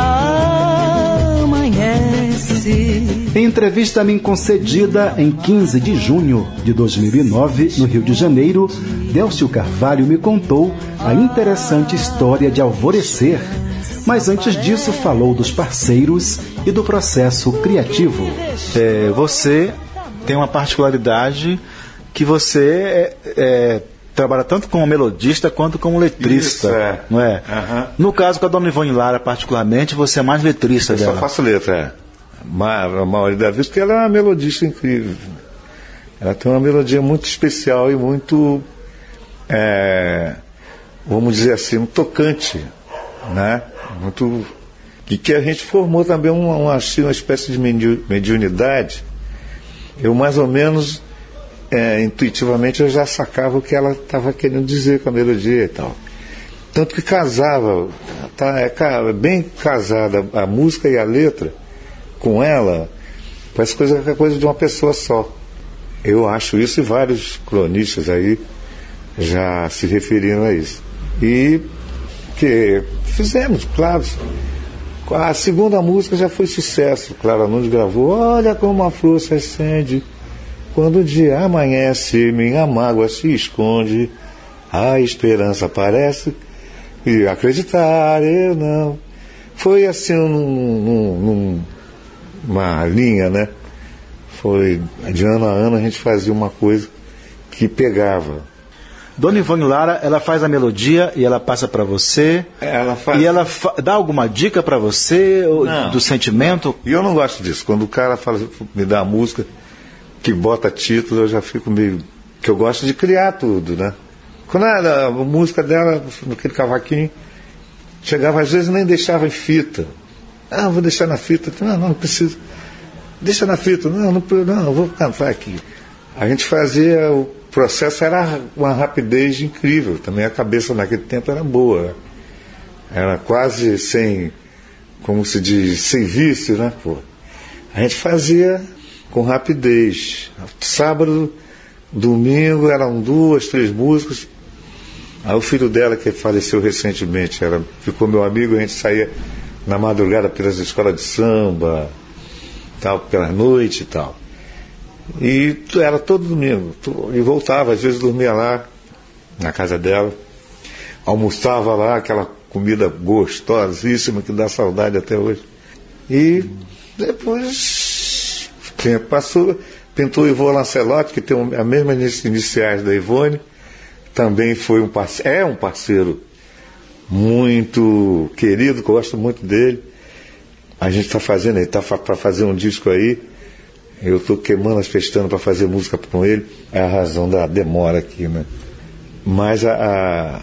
amanhece. Em entrevista a mim concedida em quinze de junho de dois mil e nove, no Rio de Janeiro, Délcio Carvalho me contou a interessante história de Alvorecer. Mas antes disso falou dos parceiros e do processo criativo. É, você tem uma particularidade que você é, é, trabalha tanto como melodista quanto como letrista. Isso, é. Não é? Uhum. No caso com a Dona Ivone Lara, particularmente, você é mais letrista Eu dela. Eu só faço letra, é. A maioria das vezes, porque ela é uma melodista incrível. Ela tem uma melodia muito especial e muito, é, vamos dizer assim, um tocante, né? Muito, e que a gente formou também uma, uma, uma espécie de mediunidade. Eu mais ou menos, é, intuitivamente, eu já sacava o que ela estava querendo dizer com a melodia e tal. Tanto que casava, tá, é bem casada a música e a letra com ela, parece coisa, coisa de uma pessoa só. Eu acho isso, e vários cronistas aí já se referiram a isso. E que fizemos, claro. A segunda música já foi sucesso. Clara Nunes gravou Olha como a flor se acende quando o dia amanhece, minha mágoa se esconde, a esperança aparece e acreditar eu não. Foi assim num, num, num uma linha, né? Foi de ano a ano a gente fazia uma coisa que pegava. Dona Ivone Lara, ela faz a melodia e ela passa para você. Ela faz... E ela fa... dá alguma dica para você não, do sentimento? E eu não gosto disso. Quando o cara fala, me dá a música que bota título, eu já fico meio, que eu gosto de criar tudo, né? Quando era a música dela, naquele cavaquinho, chegava às vezes nem deixava em fita. Ah, vou deixar na fita. Não, não, não preciso. Deixa na fita. Não, não, não, vou cantar aqui. A gente fazia, o processo era uma rapidez incrível. Também a cabeça naquele tempo era boa. Era quase sem, como se diz, sem vício, né? Pô. A gente fazia com rapidez. Sábado, domingo, eram duas, três músicas. Aí o filho dela, que faleceu recentemente, era, ficou meu amigo, a gente saía na madrugada pelas escolas de samba, tal, pela noite e tal. E era todo domingo. E voltava, às vezes dormia lá, na casa dela, almoçava lá, aquela comida gostosíssima que dá saudade até hoje. E depois, o tempo passou, pintou o Ivone Lancelotti, que tem as mesmas iniciais da Ivone, também foi um parceiro, é um parceiro muito querido, gosto muito dele. A gente está fazendo, ele está para fazer um disco aí, Eu estou queimando as pestanas para fazer música com ele. É a razão da demora aqui, né? Mas a,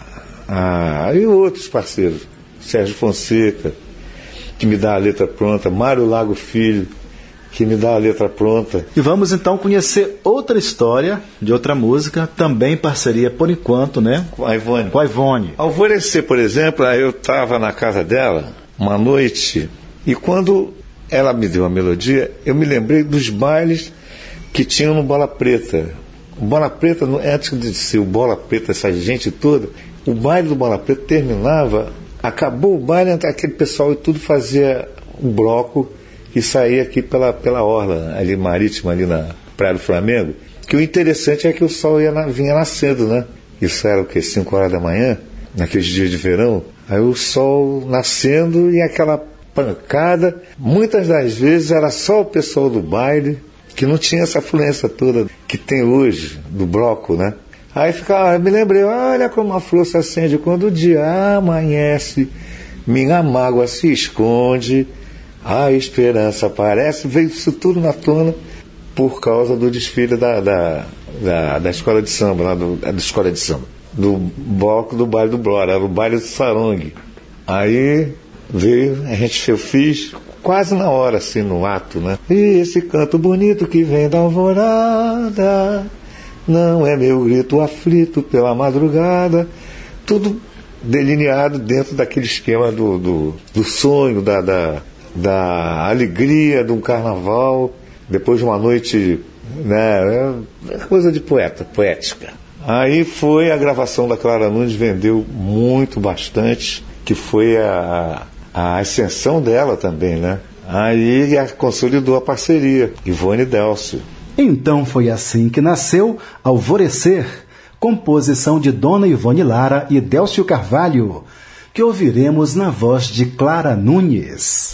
a, a... E outros parceiros. Sérgio Fonseca, que me dá a letra pronta. Mário Lago Filho, que me dá a letra pronta. E vamos então conhecer outra história de outra música, também parceria por enquanto, né? Com a Ivone. Com a Ivone. Alvorecer, por exemplo, eu estava na casa dela uma noite e quando ela me deu a melodia, eu me lembrei dos bailes que tinham no Bola Preta. O Bola Preta, antes de ser o Bola Preta, essa gente toda, o baile do Bola Preta terminava, acabou o baile, aquele pessoal e tudo fazia um bloco e saía aqui pela, pela orla, ali marítima, ali na Praia do Flamengo, que o interessante é que o sol ia na, vinha nascendo, né? Isso era o quê? cinco horas da manhã, naqueles dias de verão. Aí o sol nascendo e aquela pancada. Muitas das vezes era só o pessoal do baile, que não tinha essa afluência toda que tem hoje, do bloco, né? Aí ficava, eu me lembrei, olha como a flor se acende quando o dia amanhece, minha mágoa se esconde, a esperança aparece. Veio isso tudo na tona por causa do desfile da, da, da, da escola de samba, lá do, da escola de samba, do bloco do baile do Blora, o baile do Sarongue. Aí veio, a gente, eu fiz quase na hora, assim, no ato, né? E esse canto bonito que vem da alvorada, não é meu grito aflito pela madrugada. Tudo delineado dentro daquele esquema do, do, do sonho, da, da, da alegria de um carnaval, depois de uma noite, né? É coisa de poeta, poética. Aí foi a gravação da Clara Nunes, vendeu muito, bastante, que foi a, a ascensão dela também, né? Aí a consolidou a parceria, Ivone e Délcio. Então foi assim que nasceu Alvorecer, composição de Dona Ivone Lara e Délcio Carvalho, que ouviremos na voz de Clara Nunes.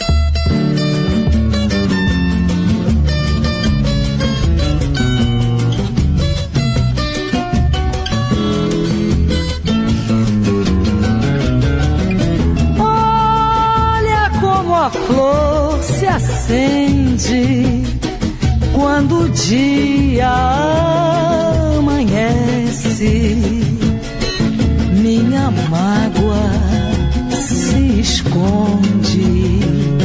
A flor se acende quando o dia amanhece, minha mágoa se esconde,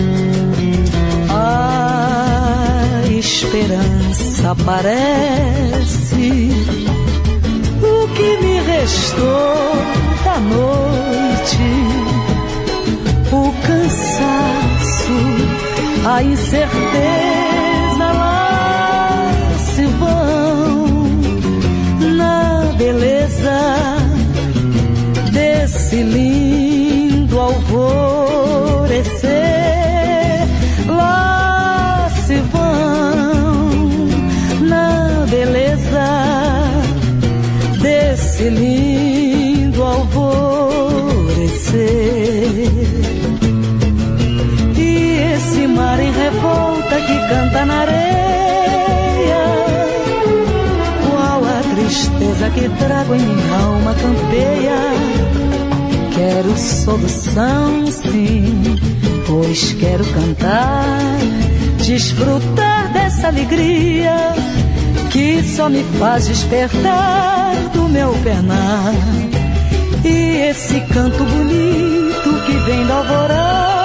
a esperança aparece, o que me restou da noite, o cansaço, a incerteza lá se vão na beleza desse lindo alvorecer. Lá se vão na beleza desse lindo alvorecer. Mar em revolta que canta na areia, qual a tristeza que trago em minha alma campeia. Quero solução, sim, pois quero cantar, desfrutar dessa alegria que só me faz despertar do meu penar. E esse canto bonito que vem da alvorada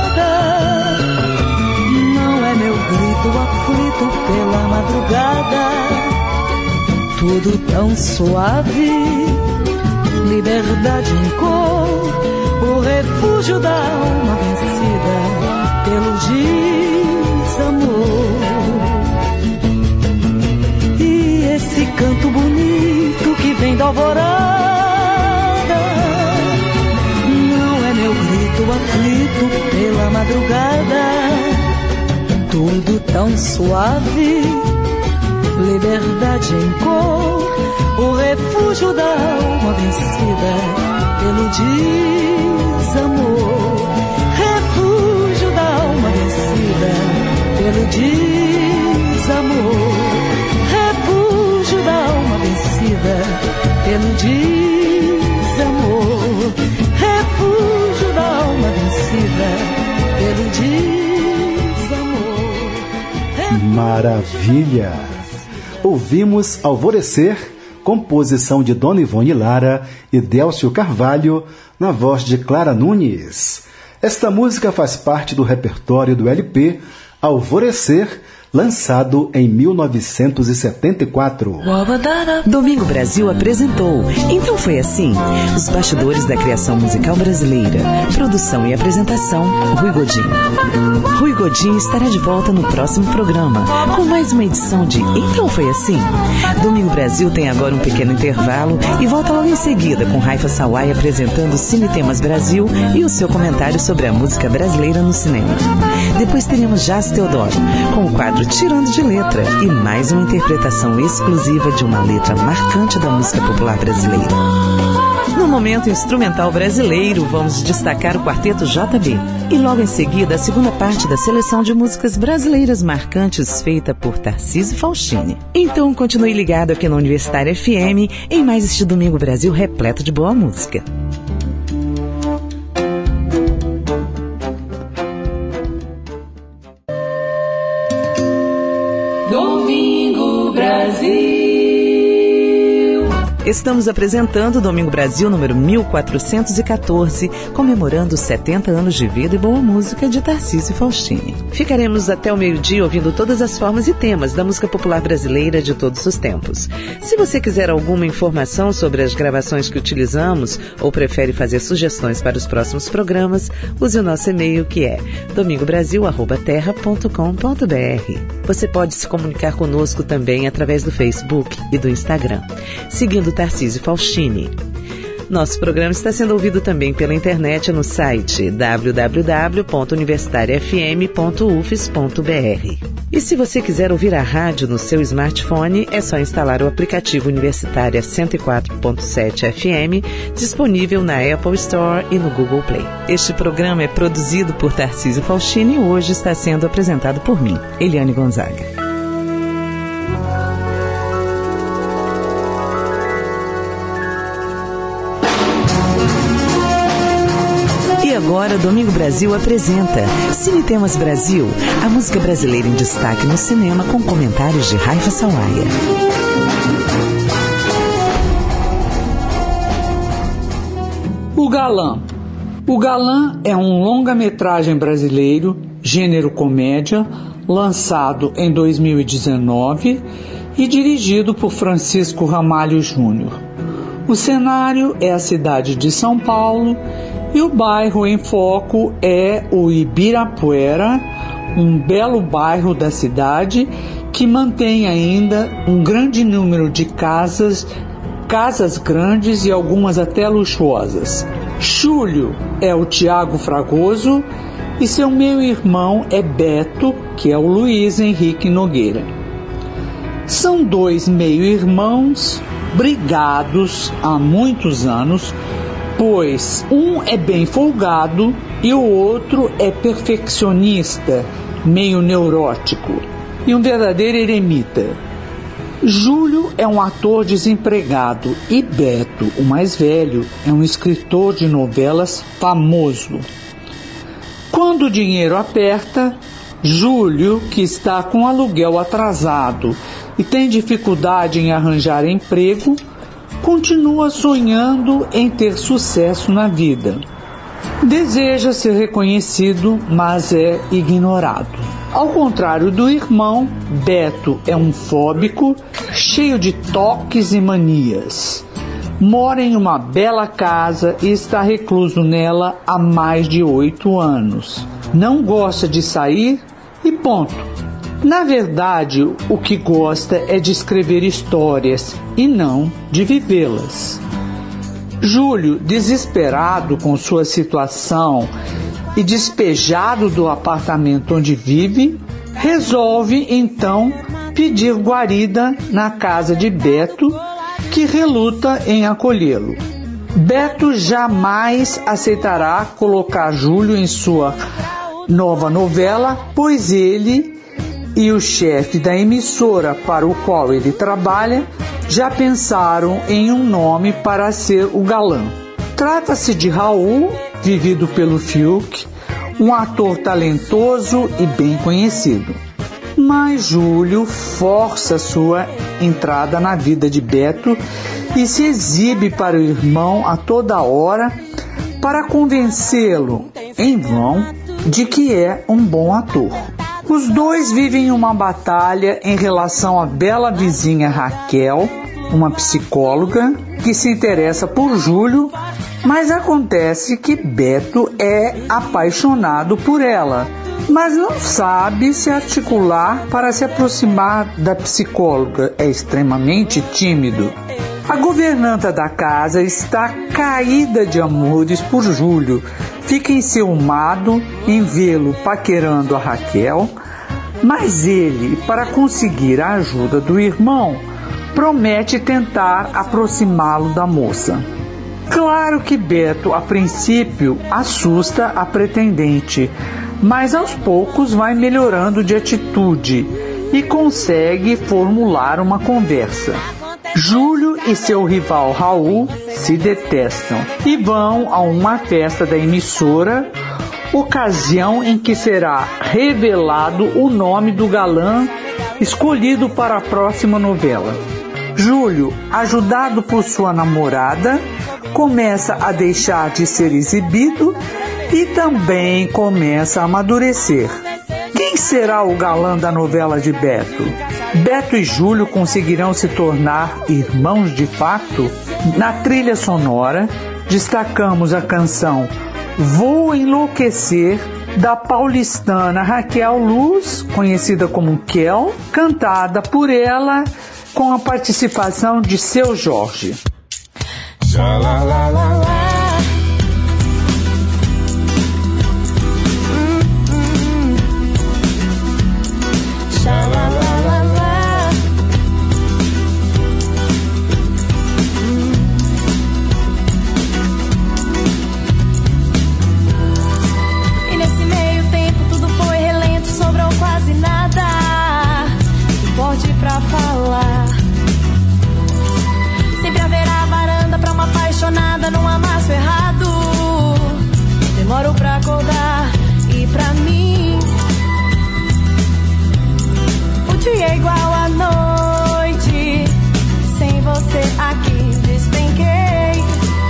é meu grito aflito pela madrugada, tudo tão suave, liberdade em cor, o refúgio da alma vencida pelo desamor. E esse canto bonito que vem da alvorada não é meu grito aflito pela madrugada, tudo tão suave, liberdade em cor, o refúgio da alma vencida pelo desamor. Refúgio da alma vencida pelo desamor. Refúgio da alma vencida pelo desamor. Refúgio da alma vencida pelo desamor. maravilha! Ouvimos Alvorecer, composição de Dona Ivone Lara e Délcio Carvalho, na voz de Clara Nunes. Esta música faz parte do repertório do L P Alvorecer, lançado em mil novecentos e setenta e quatro. Domingo Brasil apresentou Então Foi Assim, os bastidores da criação musical brasileira. Produção e apresentação, Rui Godinho. Rui Godinho estará de volta no próximo programa, com mais uma edição de Então Foi Assim. Domingo Brasil tem agora um pequeno intervalo e volta logo em seguida com Raifa Sawai apresentando Cine Temas Brasil e o seu comentário sobre a música brasileira no cinema. Depois teremos Jazz Teodoro, com o quadro Tirando de Letra e mais uma interpretação exclusiva de uma letra marcante da música popular brasileira. No momento instrumental brasileiro, vamos destacar o Quarteto J B e logo em seguida a segunda parte da seleção de músicas brasileiras marcantes feita por Tarcísio Faustini. Então continue ligado aqui na Universitária F M em mais este Domingo Brasil repleto de boa música. Domingo Brasil. Estamos apresentando Domingo Brasil número mil quatrocentos e catorze, comemorando os setenta anos de vida e boa música de Tarcísio Faustini. Ficaremos até o meio-dia ouvindo todas as formas e temas da música popular brasileira de todos os tempos. Se você quiser alguma informação sobre as gravações que utilizamos ou prefere fazer sugestões para os próximos programas, use o nosso e-mail que é domingo brasil arroba terra ponto com ponto b r. Você pode se comunicar conosco também através do Facebook e do Instagram, seguindo Tarcísio Faustini. Nosso programa está sendo ouvido também pela internet no site w w w ponto universitária f m ponto u f s ponto b r. E se você quiser ouvir a rádio no seu smartphone, é só instalar o aplicativo Universitária cento e quatro ponto sete F M, disponível na Apple Store e no Google Play. Este programa é produzido por Tarcísio Faustini e hoje está sendo apresentado por mim, Eliane Gonzaga. Agora, Domingo Brasil apresenta Cine Temas Brasil, a música brasileira em destaque no cinema com comentários de Raifa Sawaia. O Galã. O Galã é um longa-metragem brasileiro, gênero comédia, lançado em dois mil e dezenove e dirigido por Francisco Ramalho Júnior. O cenário é a cidade de São Paulo e o bairro em foco é o Ibirapuera, um belo bairro da cidade que mantém ainda um grande número de casas, casas grandes e algumas até luxuosas. Chúlio é o Tiago Fragoso e seu meio-irmão é Beto, que é o Luiz Henrique Nogueira. São dois meio-irmãos brigados há muitos anos, pois um é bem folgado e o outro é perfeccionista, meio neurótico e um verdadeiro eremita. Júlio é um ator desempregado e Beto, o mais velho, é um escritor de novelas famoso. Quando o dinheiro aperta, Júlio, que está com aluguel atrasado e tem dificuldade em arranjar emprego, continua sonhando em ter sucesso na vida. Deseja ser reconhecido, mas é ignorado. Ao contrário do irmão, Beto é um fóbico, cheio de toques e manias. Mora em uma bela casa e está recluso nela há mais de oito anos. Não gosta de sair e ponto. Na verdade, o que gosta é de escrever histórias e não de vivê-las. Júlio, desesperado com sua situação e despejado do apartamento onde vive, resolve então pedir guarida na casa de Beto, que reluta em acolhê-lo. Beto jamais aceitará colocar Júlio em sua nova novela, pois ele e o chefe da emissora para o qual ele trabalha já pensaram em um nome para ser o galã. Trata-se de Raul, vivido pelo Fiuk, um ator talentoso e bem conhecido. Mas Júlio força sua entrada na vida de Beto e se exibe para o irmão a toda hora para convencê-lo, em vão, de que é um bom ator. Os dois vivem uma batalha em relação à bela vizinha Raquel, uma psicóloga que se interessa por Júlio, mas acontece que Beto é apaixonado por ela, mas não sabe se articular para se aproximar da psicóloga, é extremamente tímido. A governanta da casa está caída de amores por Júlio, fica enciumado em vê-lo paquerando a Raquel, mas ele, para conseguir a ajuda do irmão, promete tentar aproximá-lo da moça. Claro que Beto, a princípio, assusta a pretendente, mas aos poucos vai melhorando de atitude e consegue formular uma conversa. Júlio e seu rival Raul se detestam e vão a uma festa da emissora, ocasião em que será revelado o nome do galã escolhido para a próxima novela. Júlio, ajudado por sua namorada, começa a deixar de ser exibido e também começa a amadurecer. Quem será o galã da novela de Beto? Beto e Júlio conseguirão se tornar irmãos de fato? Na trilha sonora, destacamos a canção Vou Enlouquecer, da paulistana Raquel Luz, conhecida como Kel, cantada por ela com a participação de Seu Jorge. E nesse meio tempo tudo foi relento, sobrou quase nada forte pra falar. Sempre haverá varanda pra uma apaixonada, não amasso errado. Demoro pra acordar e pra mim o dia é igual à noite. Sem você aqui despenquei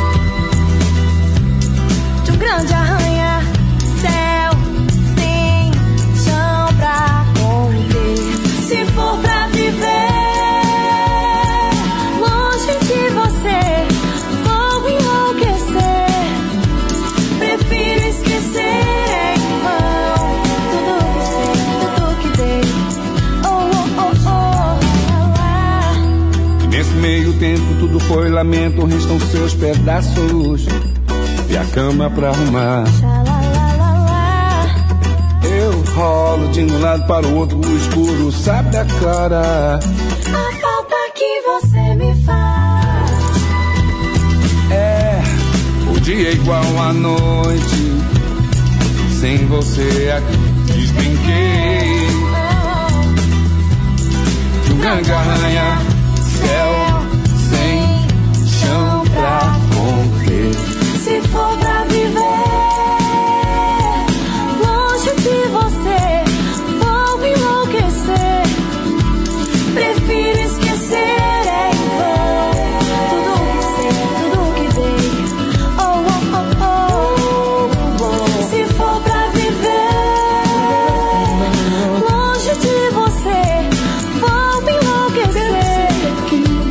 de um grande arranha-céu sem chão pra conter. Se for pra viver longe de você, vou enlouquecer. Prefiro esquecer em vão tudo que sei, tudo que dei. Oh, oh, oh, oh. E nesse meio tempo tudo foi lamento, restam seus pedaços e a cama pra arrumar. Eu rolo de um lado para o outro, o escuro sabe da cara. A falta que você me faz. É, o dia é igual à noite. Sem você aqui despenquei de um grande arranha-céu sem chão pra conter. Se for pra viver longe de você, vou enlouquecer. Prefiro esquecer em vão tudo que sei, tudo que dei. Oh, oh, oh, oh, oh. Se for pra viver longe de você, vou enlouquecer.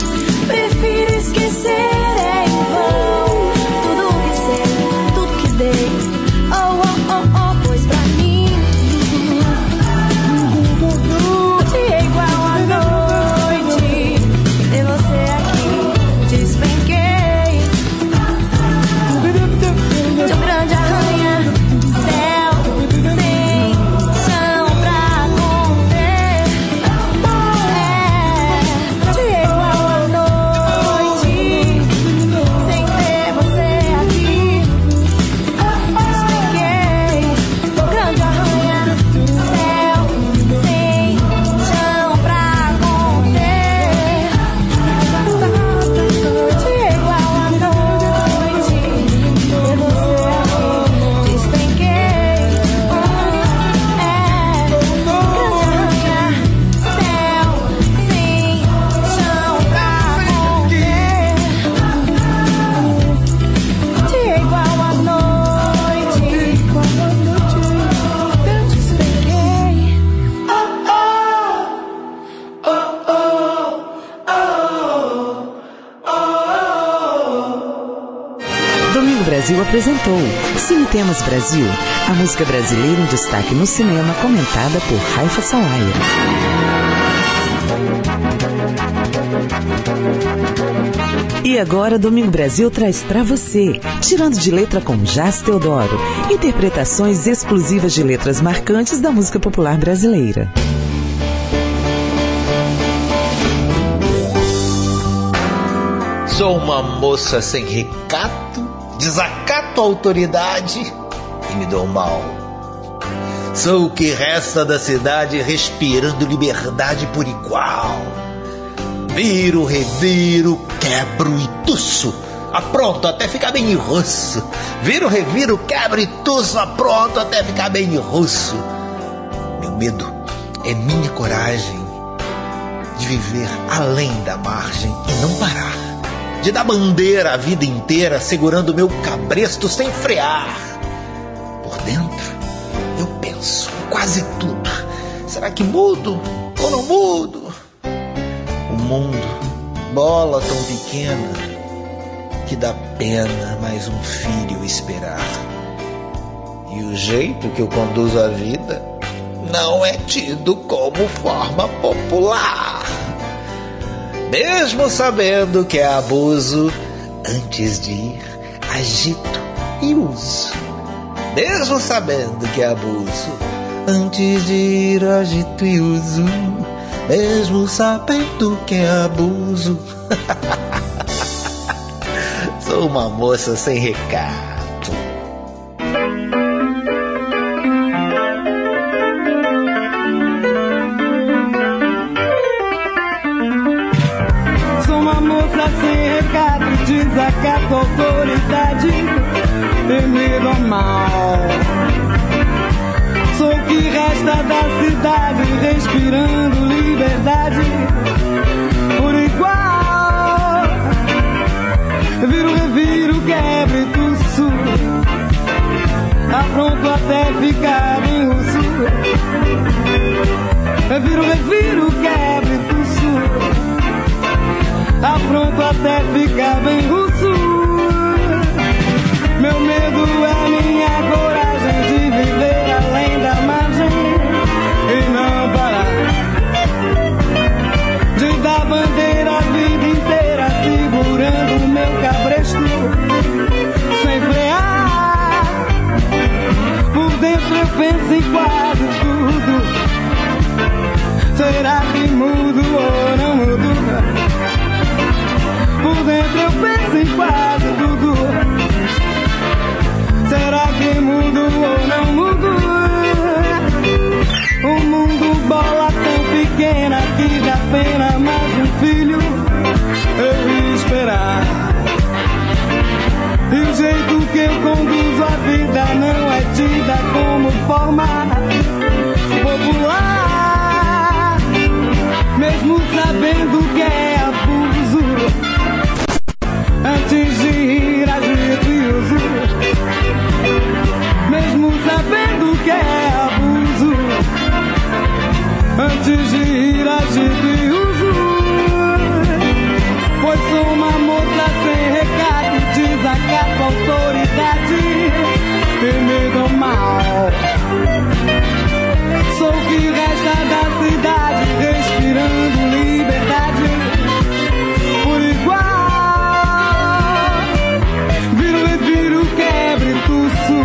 Brasil apresentou Cine Temas Brasil, a música brasileira em destaque no cinema, comentada por Raifa Salaya. E agora, Domingo Brasil traz pra você Tirando de Letra com Jazz Teodoro, interpretações exclusivas de letras marcantes da música popular brasileira. Sou uma moça sem recato, desacato a autoridade e me dou mal. Sou o que resta da cidade respirando liberdade por igual. Viro, reviro, quebro e tuço, apronto até ficar bem russo. Viro, reviro, quebro e tuço, apronto até ficar bem russo. Meu medo é minha coragem de viver além da margem e não parar. De dar bandeira a vida inteira, segurando meu cabresto sem frear. Por dentro, eu penso quase tudo. Será que mudo ou não mudo? O mundo, bola tão pequena, que dá pena mais um filho esperar. E o jeito que eu conduzo a vida não é tido como forma popular. Mesmo sabendo que é abuso, antes de ir, agito e uso. Mesmo sabendo que é abuso, antes de ir, agito e uso. Mesmo sabendo que é abuso. Sou uma moça sem recato. Desacato a autoridade, temer ao mal. Sou o que resta da cidade, respirando liberdade por igual. Viro, reviro, quebro e tuço, apronto até ficar bem russo. Viro, reviro, quebro e tuço, apronto até ficar bem russo. Meu medo é minha coragem de viver além da margem e não parar. De dar bandeira a vida inteira, segurando o meu cabresto sem frear. Por dentro eu penso em quase tudo. Será que mudo ou não mudo? Por dentro eu penso em quase tudo. Será que mudo ou não mudo? O mundo, bola tão pequena que dá pena mais um filho eu esperar. E o jeito que eu conduzo a vida não é tida como forma popular. Mesmo sabendo que é abuso, antes de ir, agito e uso. Mesmo sabendo que é abuso, antes de ir, agito e uso. Pois sou uma moça sem recato, desacato a autoridade e me dou mal. Sou o que resta da cidade, respirando liberdade por igual. Viro, reviro, quebro e tuço,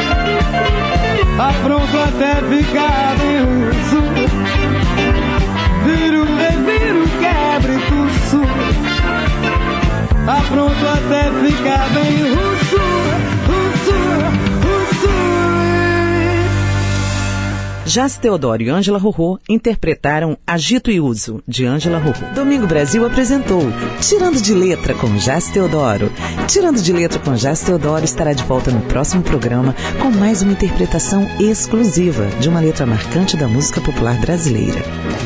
apronto até ficar bem russo. Viro, reviro, quebro e tuço, apronto até ficar bem russo, russo, russo. Jazz Teodoro e Ângela Rorô interpretaram Agito e Uso, de Ângela Rorô. Domingo Brasil apresentou Tirando de Letra com Jazz Teodoro. Tirando de Letra com Jazz Teodoro estará de volta no próximo programa com mais uma interpretação exclusiva de uma letra marcante da música popular brasileira.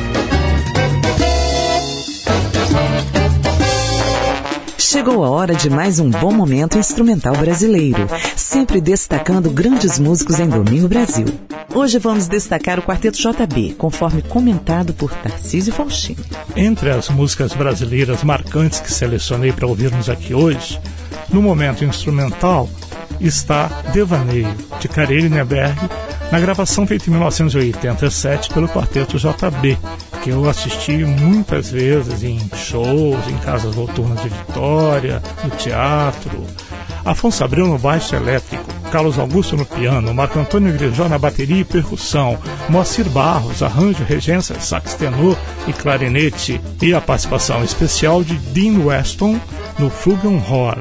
Chegou a hora de mais um bom momento instrumental brasileiro, sempre destacando grandes músicos em Domingo Brasil. Hoje vamos destacar o Quarteto J B, conforme comentado por Tarcísio Faustino. Entre as músicas brasileiras marcantes que selecionei para ouvirmos aqui hoje, no momento instrumental, está Devaneio, de Carey Lindenberg, na gravação feita em mil novecentos e oitenta e sete pelo Quarteto J B, que eu assisti muitas vezes em shows, em casas noturnas de Vitória, no teatro. Afonso Abreu no baixo elétrico, Carlos Augusto no piano, Marco Antônio Grijó na bateria e percussão, Moacir Barros, arranjo, regência, sax tenor e clarinete, e a participação especial de Dean Weston no flugelhorn.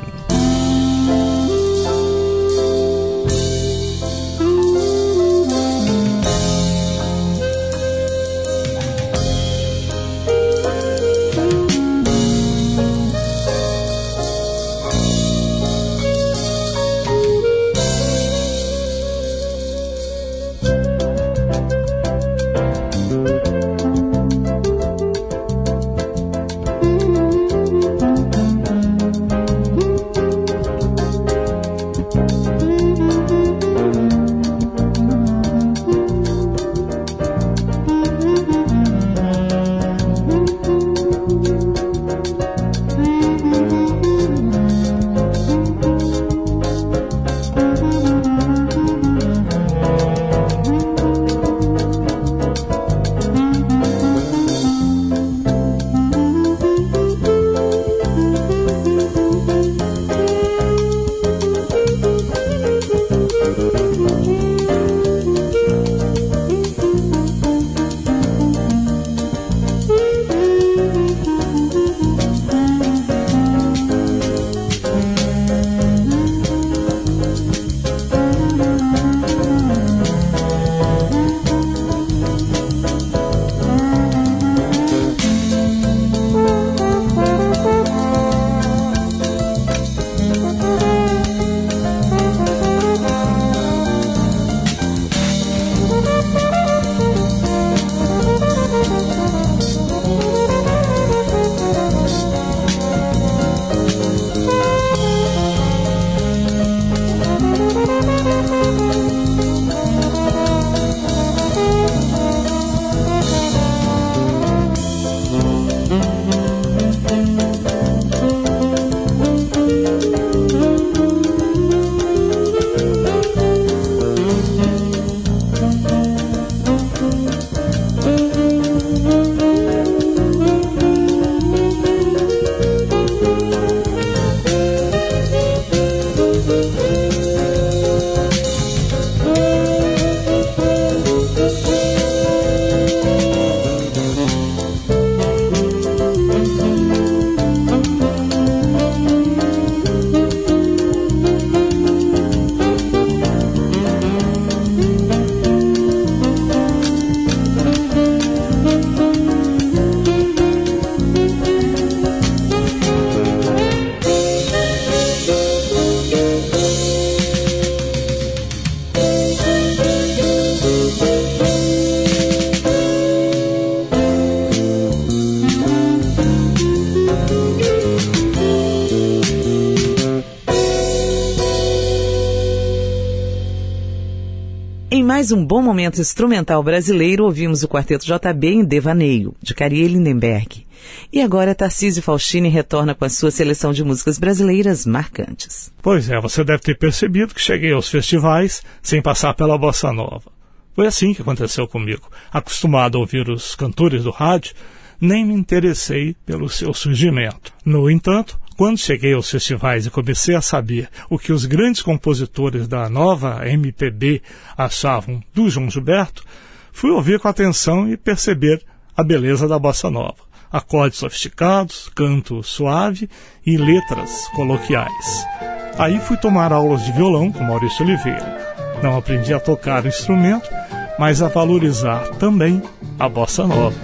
Em mais um bom momento instrumental brasileiro, ouvimos o Quarteto J B em Devaneio, de Carey Lindenberg. E agora Tarcísio Faustini retorna com a sua seleção de músicas brasileiras marcantes. Pois é, você deve ter percebido que cheguei aos festivais sem passar pela bossa nova. Foi assim que aconteceu comigo. Acostumado a ouvir os cantores do rádio, nem me interessei pelo seu surgimento. No entanto, quando cheguei aos festivais e comecei a saber o que os grandes compositores da nova M P B achavam do João Gilberto, fui ouvir com atenção e perceber a beleza da bossa nova. Acordes sofisticados, canto suave e letras coloquiais. Aí fui tomar aulas de violão com Maurício Oliveira. Não aprendi a tocar o instrumento, mas a valorizar também a bossa nova.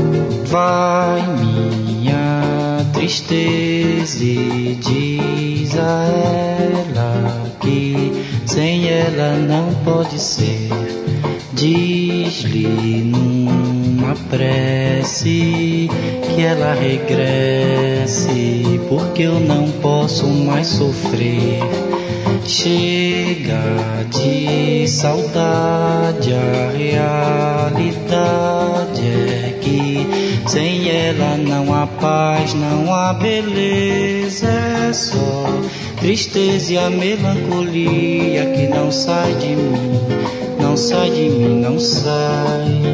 Vai minha tristeza e diz a ela que sem ela não pode ser. Diz-lhe numa prece que ela regresse, porque eu não posso mais sofrer. Chega de saudade, a realidade é que se Sem ela não há paz, não há beleza, é só tristeza e a melancolia que não sai de mim, não sai de mim, não sai.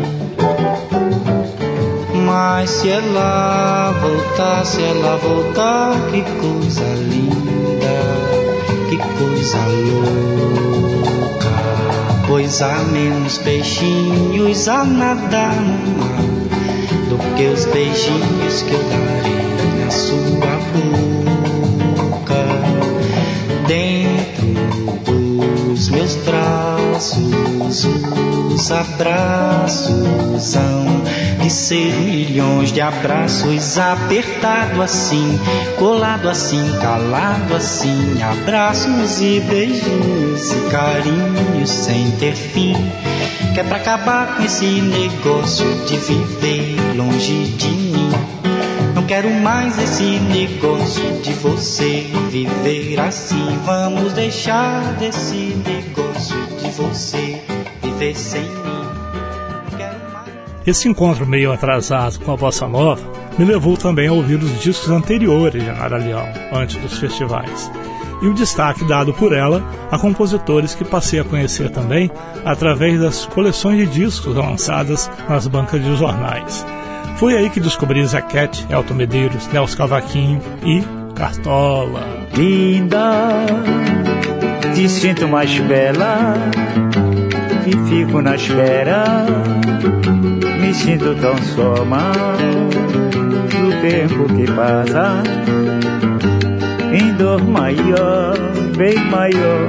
Mas se ela voltar, se ela voltar, que coisa linda, que coisa louca. Pois há menos peixinhos a nadar no mar do que os beijinhos que eu darei na sua boca. Dentro dos meus braços, os abraços hão de ser milhões de abraços, apertado assim, colado assim, calado assim, abraços e beijinhos e carinhos sem ter fim. Que é pra acabar com esse negócio de viver longe de mim. Não quero mais esse negócio de você viver assim. Vamos deixar desse negócio de você viver sem mim. Não quero mais. Esse encontro meio atrasado com a bossa nova me levou também a ouvir os discos anteriores de Nara Leão, antes dos festivais. E o destaque dado por ela a compositores que passei a conhecer também através das coleções de discos lançadas nas bancas de jornais. Foi aí que descobri Zequete, Elton Medeiros, Nelson Cavaquinho e Cartola. Linda, te sinto mais bela e fico na espera. Me sinto tão só mal do tempo que passa. Em dor maior, bem maior.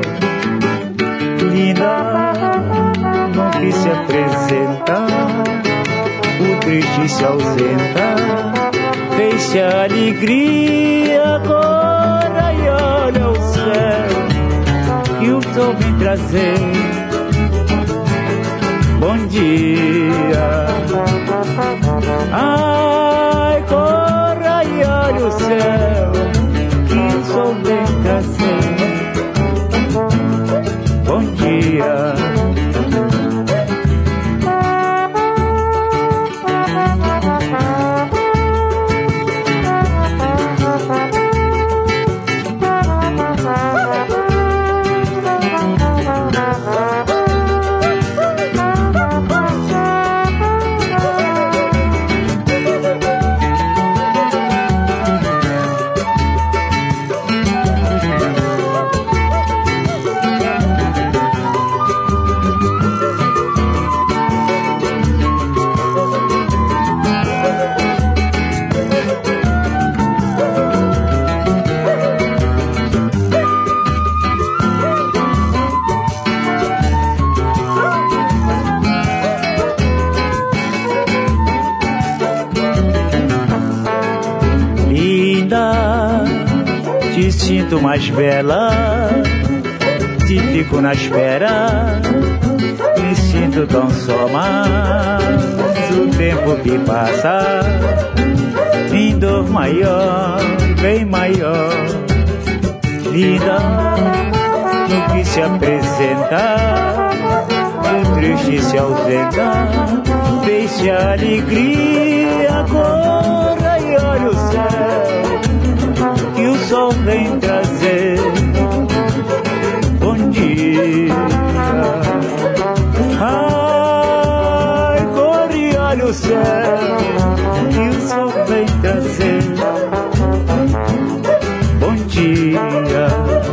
Linda, não quis se apresentar. O triste se ausenta. Fez-se a alegria agora e olha o céu que o sol vem trazer. Bom dia. Ai, corra e olha o céu que o sol vem trazer. Bom dia. Te sinto mais bela, te fico na espera. Me sinto tão só, mas o tempo que passa em dor maior, bem maior. Vida no que se apresenta, o triste se ausenta. Deixe a alegria agora e olha o céu que o sol vem trazer. Bom dia. Ai, corre e olha o céu que o sol vem trazer. Bom dia.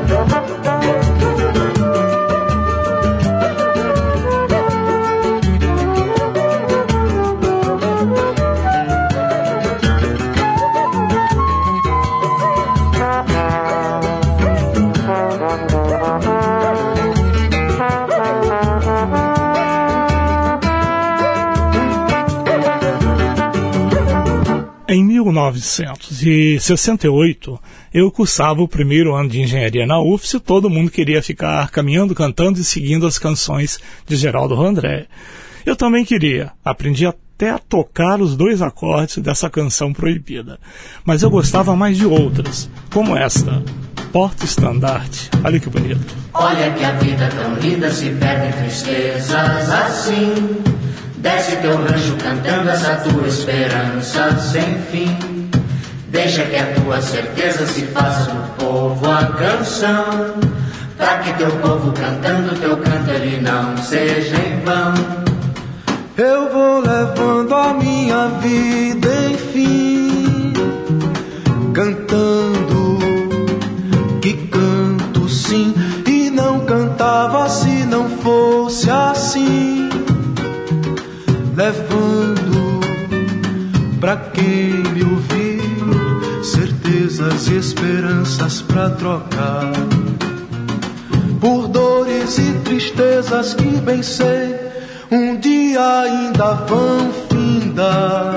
Em mil novecentos e sessenta e oito, eu cursava o primeiro ano de engenharia na U F S e todo mundo queria ficar caminhando, cantando e seguindo as canções de Geraldo Vandré. Eu também queria, aprendi até a tocar os dois acordes dessa canção proibida. Mas eu gostava mais de outras, como esta, Porta Estandarte. Olha que bonito. Olha que a vida tão linda se perde em tristezas assim. Desce teu rancho cantando essa tua esperança sem fim. Deixa que a tua certeza se faça do povo a canção, pra que teu povo cantando teu canto ele não seja em vão. Eu vou levando a minha vida, enfim, cantando, que canto sim, e não cantava se não fosse assim, levando pra quem me ouvir certezas e esperanças pra trocar, por dores e tristezas que bem sei um dia ainda vão findar.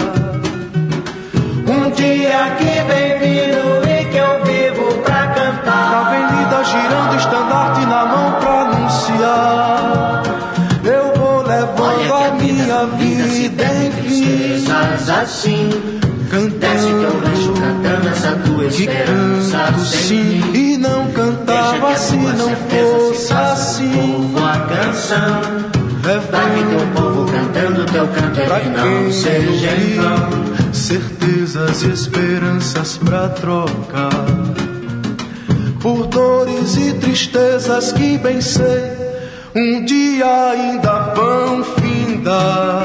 Um dia que vem vindo e que eu vivo pra cantar, na avenida girando, estandarte na mão pra anunciar. Eu vou levando a, a minha vida, vida enfim, assim, cantando, desce teu rancho cantando essa tua esperança canto, sim, e não cantava se não fosse assim, a canção, pra que teu povo cantando teu canto ele não seja em vão. Certezas e esperanças pra trocar, por dores e tristezas que bem sei um dia ainda vão findar.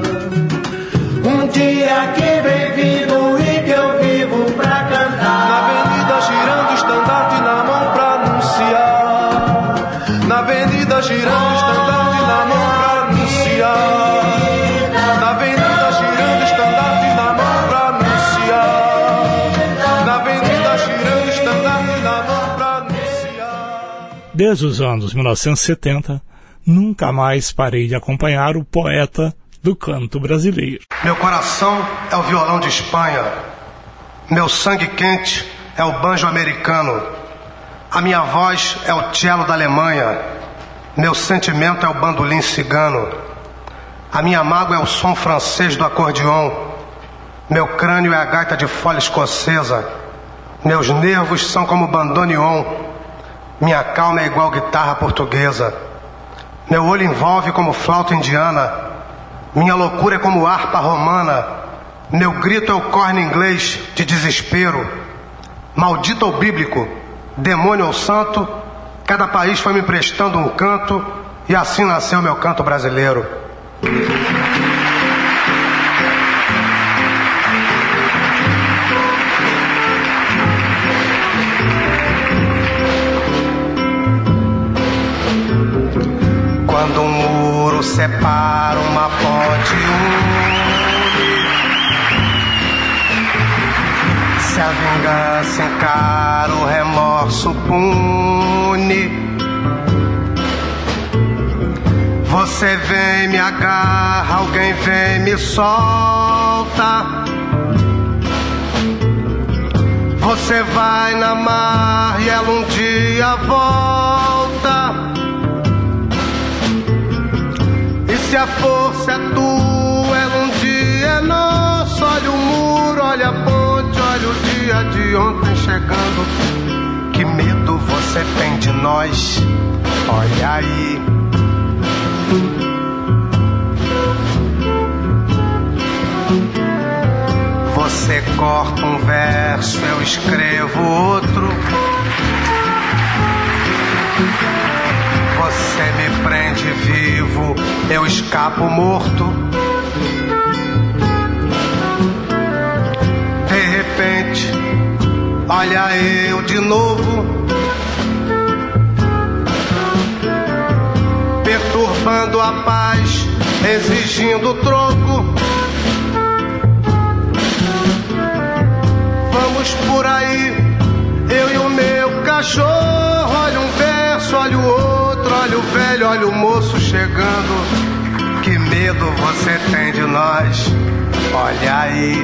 Um dia que vem vindo e que eu vivo pra cantar, na avenida girando, estandarte na mão pra anunciar. Na avenida girando, estandarte na mão pra anunciar. Na avenida girando, estandarte na mão pra anunciar. Na avenida girando, estandarte na mão pra anunciar. Desde os anos mil novecentos e setenta, nunca mais parei de acompanhar o poeta do canto brasileiro. Meu coração é o violão de Espanha, meu sangue quente é o banjo americano, a minha voz é o cello da Alemanha, meu sentimento é o bandolim cigano, a minha mágoa é o som francês do acordeon, meu crânio é a gaita de folha escocesa, meus nervos são como bandoneon, minha calma é igual guitarra portuguesa, meu olho envolve como flauta indiana, minha loucura é como harpa romana, meu grito é o corno inglês de desespero. Maldito ou bíblico, demônio ou santo, cada país foi me emprestando um canto, e assim nasceu meu canto brasileiro. Quando um muro separa uma ponte une, se a vingança encara o remorso pune, você vem me agarra, alguém vem me solta, você vai na mar e ela um dia volta. Se a força é tua, ela um dia é nossa. Olha o muro, olha a ponte, olha o dia de ontem chegando. Que medo você tem de nós, olha aí. Você corta um verso, eu escrevo outro. Você me prende vivo, eu escapo morto. De repente, olha eu de novo, perturbando a paz, exigindo troco. Vamos por aí, eu e o meu cachorro. Olha um verso, olha o outro, olha o velho, olha o moço chegando. Que medo você tem de nós, olha aí.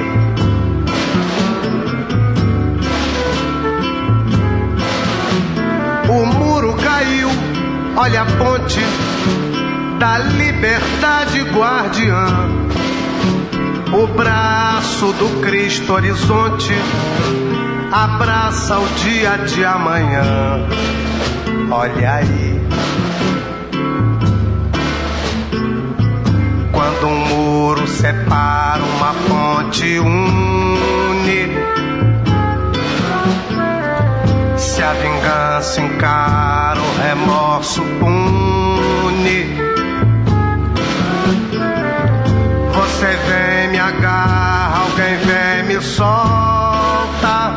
O muro caiu, olha a ponte da liberdade guardiã. O braço do Cristo horizonte abraça o dia de amanhã. Olha aí. Quando um separa, uma ponte une. Se a vingança encara, o remorso pune. Você vem, me agarra, alguém vem, me solta.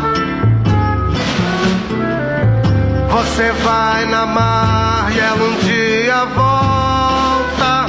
Você vai na mar e ela um dia volta.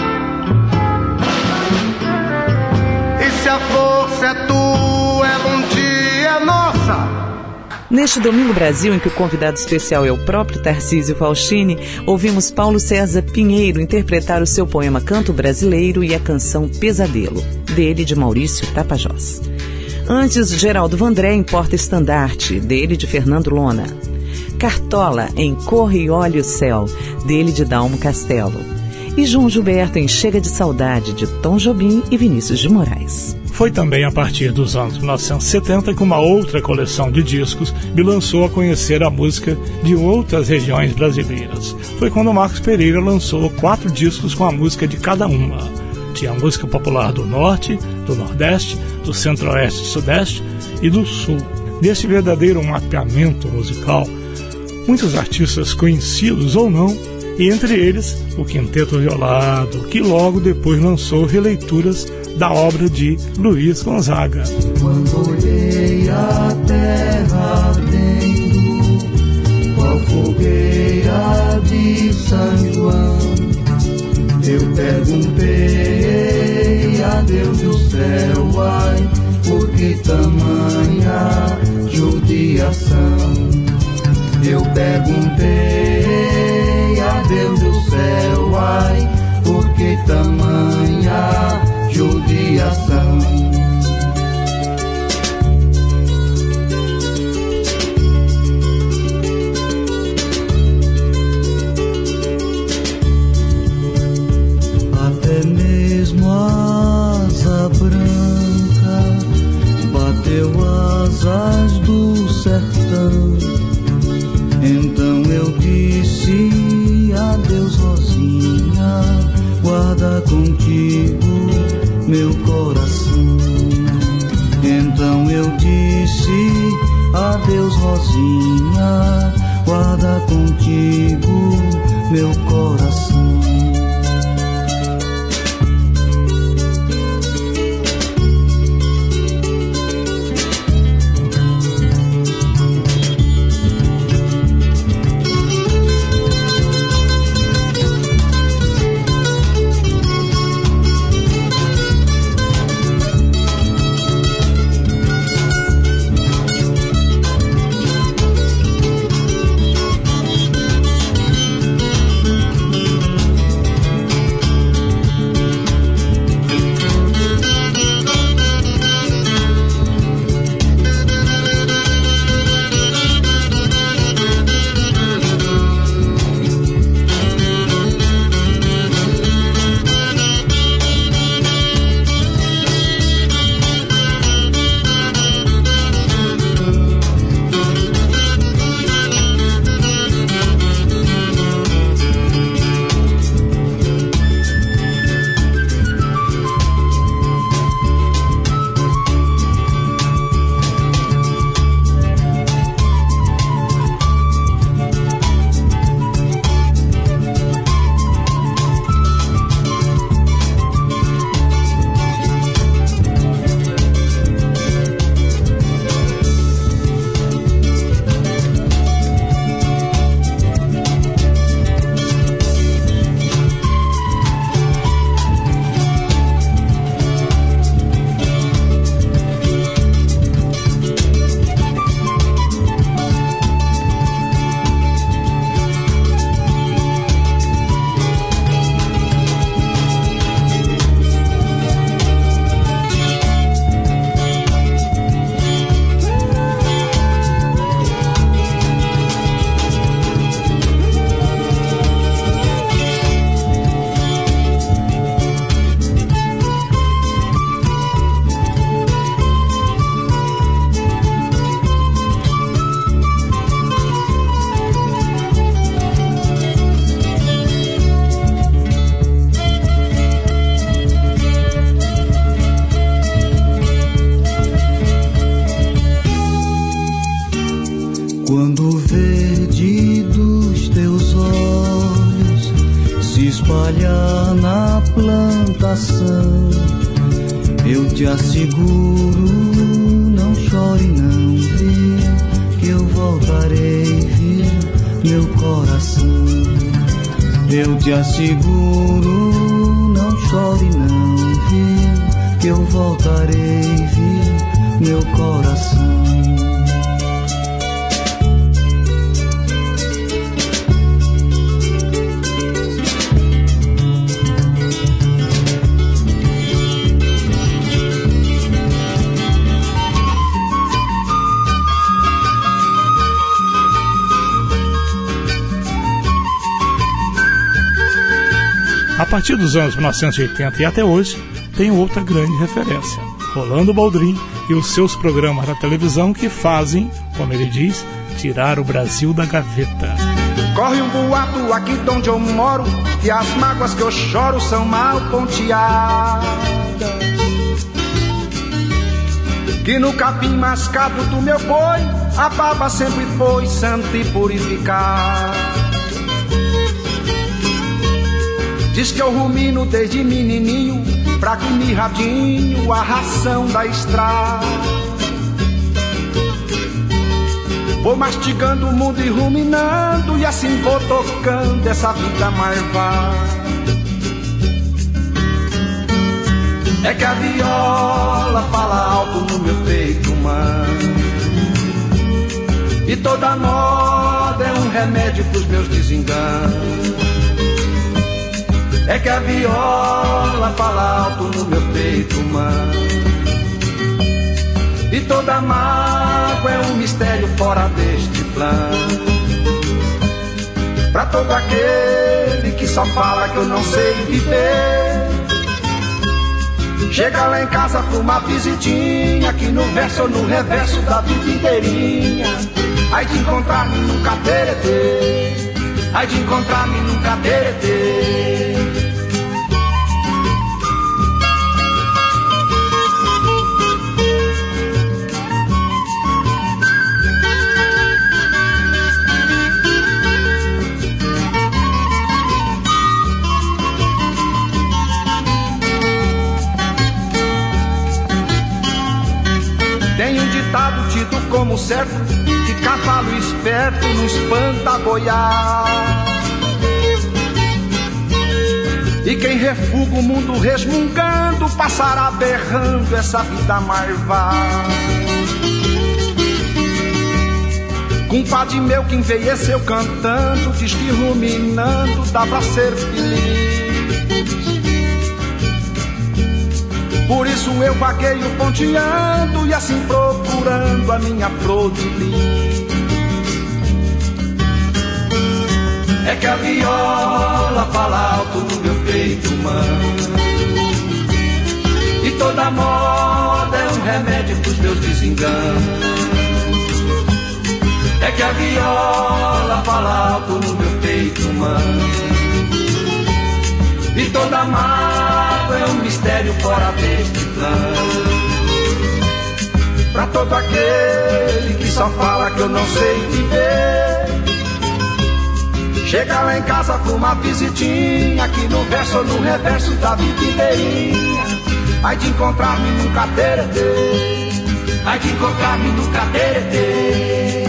E se a força é tua, ela um dia é nossa. Neste Domingo Brasil, em que o convidado especial é o próprio Tarcísio Faustini, ouvimos Paulo César Pinheiro interpretar o seu poema Canto Brasileiro e a canção Pesadelo, dele de Maurício Tapajós. Antes, Geraldo Vandré em Porta-Estandarte, dele de Fernando Lona. Cartola em Corre e Olhe o Céu, dele de Dalmo Castelo. E João Gilberto em Chega de Saudade, de Tom Jobim e Vinícius de Moraes. Foi também a partir dos anos mil novecentos e setenta que uma outra coleção de discos me lançou a conhecer a música de outras regiões brasileiras. Foi quando o Marcos Pereira lançou quatro discos com a música de cada uma. Tinha a música popular do Norte, do Nordeste, do Centro-Oeste e Sudeste e do Sul. Nesse verdadeiro mapeamento musical, muitos artistas conhecidos ou não, e entre eles o Quinteto Violado, que logo depois lançou releituras da obra de Luiz Gonzaga. Quando olhei a terra ardendo, qual fogueira de São João, eu perguntei a Deus do céu, ai, por que tamanha judiação? Eu perguntei a Deus do céu, ai, por que tamanha judiação? Até mesmo a asa branca bateu asas do sertão. Então eu disse adeus, Rosinha, guarda contigo meu coração. Então eu disse adeus, Rosinha, guarda contigo meu coração. Quando o verde dos teus olhos se espalhar na plantação, eu te asseguro, não chore não, viu, que eu voltarei, viu, meu coração. Eu te asseguro, não chore não, viu, que eu voltarei, viu, meu coração. A partir dos anos mil novecentos e oitenta e até hoje, tem outra grande referência, Rolando Boldrin e os seus programas na televisão que fazem, como ele diz, tirar o Brasil da gaveta. Corre um boato aqui de onde eu moro, que as mágoas que eu choro são mal ponteadas, que no capim mascado do meu boi a baba sempre foi santa e purificada. Diz que eu rumino desde menininho, fraco e mirradinho, a ração da estrada. Vou mastigando o mundo e ruminando, e assim vou tocando essa vida marvada. É que a viola fala alto no meu peito humano, e toda moda é um remédio pros meus desenganos. É que a viola fala alto no meu peito humano, e toda mágoa é um mistério fora deste plano. Pra todo aquele que só fala que eu não sei viver, chega lá em casa pra uma visitinha, aqui no verso ou no reverso da vida inteirinha. Ai de encontrar-me num cateretê, ai de encontrar-me num cateretê. Tem um ditado tido como certo, que cavalo esperto não espanta boiar. E quem refuga o mundo resmungando, passará berrando essa vida marvada. Compadre meu que envelheceu cantando, diz que ruminando dá pra ser feliz. Por isso eu vagueio ponteando, e assim procurando a minha flor de lis. É que a viola fala alto no meu peito humano, e toda moda é um remédio pros meus desenganos. É que a viola fala alto no meu peito humano, e toda mágoa é um mistério fora deste plano. Pra todo aquele que só fala que eu não sei viver, chega lá em casa pra uma visitinha, aqui no verso ou no reverso da vida inteirinha. Ai de encontrar-me num cateretê, ai de encontrar-me num cateretê.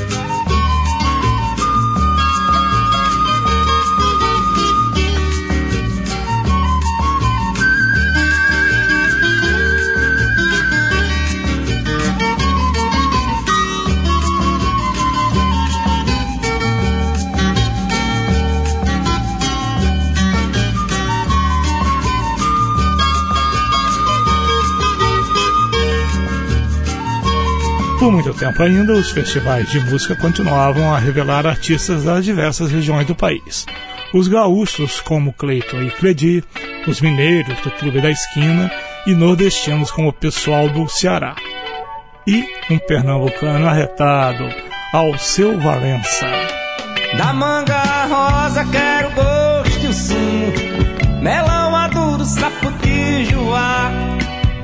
Por muito tempo ainda, os festivais de música continuavam a revelar artistas das diversas regiões do país. Os gaúchos, como Cleiton e Cledi, os mineiros do Clube da Esquina e nordestinos como o pessoal do Ceará. E um pernambucano arretado, Alceu Valença. Da manga rosa quero gosto e o sumo, melão maduro, saputi, joá,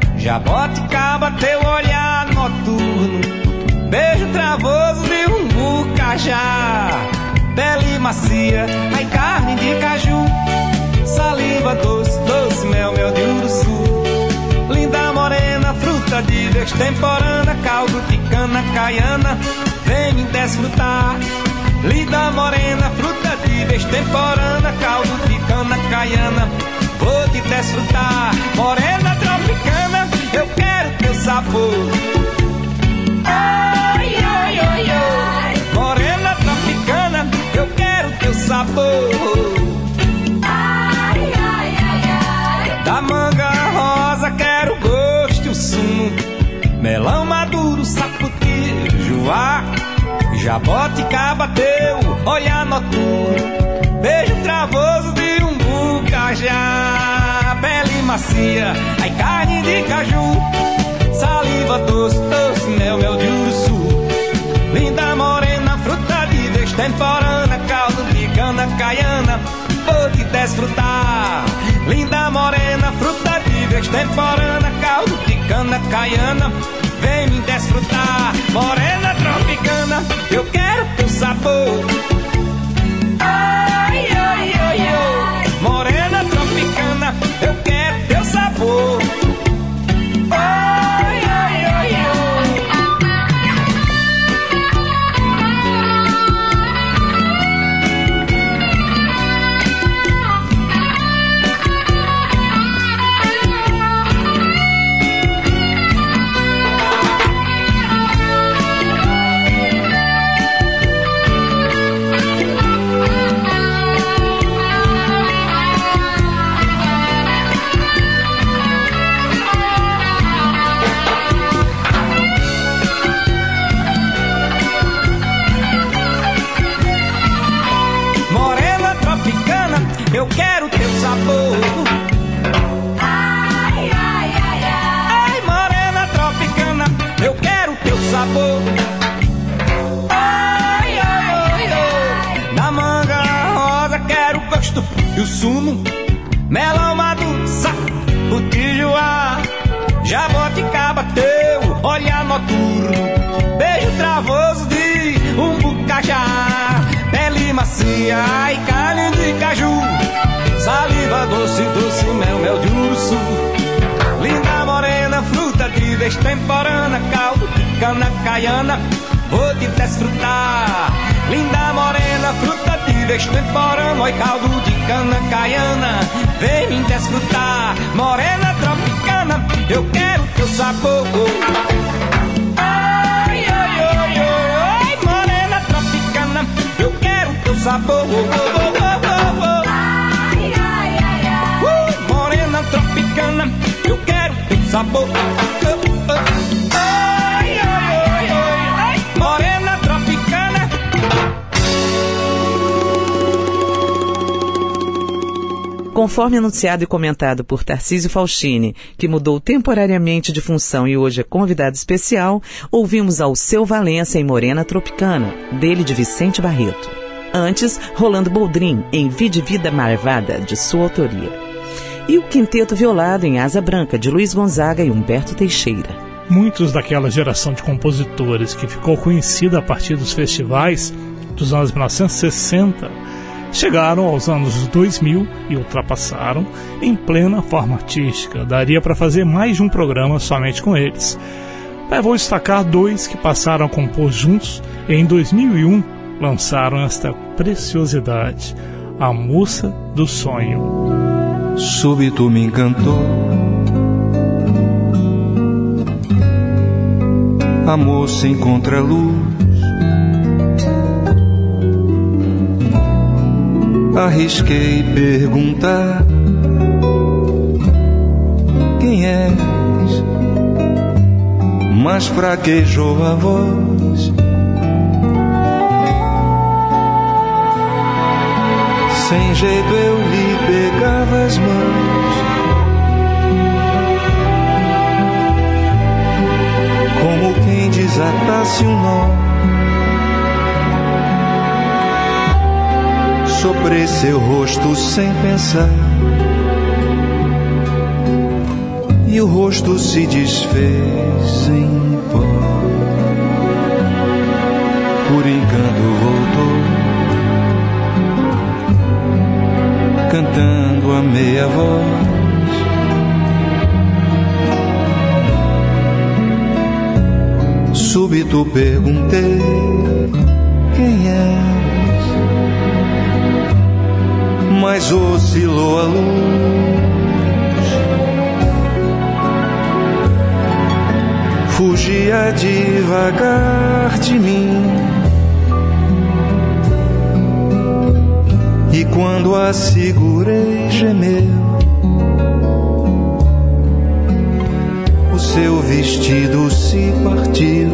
jaboticaba, teu olhar noturno, beijo travoso de rumbu cajá, pele macia, ai carne de caju, saliva doce, doce mel, mel de uruçu, linda morena, fruta de destemporânea, caldo de cana caiana, vem me desfrutar. Linda morena, fruta de destemporânea, caldo de cana caiana, vou te desfrutar. Morena tropicana, eu quero teu sabor. Ai, ai, ai, ai. Morena tropicana, eu quero teu sabor. Ai, ai, ai, ai. Da manga rosa quero o gosto e o sumo, melão maduro, sapoti, juá, jaboticaba teu olhar noturno, beijo travoso de um bucajá, pele macia, ai carne de caju, saliva doce, doce mel, mel de uruçu, linda morena, fruta de destemporânea, caldo de cana caiana, vou te desfrutar. Linda morena, fruta de destemporânea, caldo de cana caiana, vem me desfrutar. Morena tropicana, eu quero teu sabor. Ai, ai, ai, ai. Morena tropicana, eu quero teu sabor. Ai, ai, ai, ai. Eu quero teu sabor. Ai, ai, ai, ai. Ai, morena tropicana, eu quero teu sabor. Ai, ai, ai, ai. Na manga rosa quero o gosto e o sumo, melão maduro, sapo de juá, jaboticaba teu olhar noturno, beijo travoso de um bucajá, pele macia, ai carne de caju, saliva doce, doce mel, mel de uruçu, linda morena, fruta de destemporânea, caldo de cana caiana, vou te desfrutar. Linda morena, fruta de destemporânea, oi caldo de cana caiana, vem me desfrutar. Morena tropicana, eu quero teu sabor. Ai, ai, ai, ai, morena tropicana, eu quero teu sabor. Ai, ai, ai, ai. Uh, morena tropicana, eu quero teu sabor. Ai, ai, ai, ai, ai, morena tropicana. Conforme anunciado e comentado por Tarcísio Faustini, que mudou temporariamente de função e hoje é convidado especial, ouvimos Alceu Valença em Morena Tropicana, dele de Vicente Barreto. Antes, Rolando Boldrin, em Vide Vida Marvada, de sua autoria. E o Quinteto Violado em Asa Branca, de Luiz Gonzaga e Humberto Teixeira. Muitos daquela geração de compositores que ficou conhecida a partir dos festivais dos anos mil novecentos e sessenta, chegaram aos anos dois mil e ultrapassaram em plena forma artística. Daria para fazer mais de um programa somente com eles. Mas vou destacar dois que passaram a compor juntos e em dois mil e um lançaram esta preciosidade, A Moça do Sonho. Súbito me encantou a moça em contraluz, arrisquei perguntar: quem és? Mas fraquejou a voz. Sem jeito eu lhe pegava as mãos, como quem desatasse um nó. Soprei seu rosto sem pensar, e o rosto se desfez em pó. por encanto voltou, cantando a meia voz. Súbito perguntei quem és, mas oscilou a luz, fugia devagar de mim, e quando a segurei gemeu. O seu vestido se partiu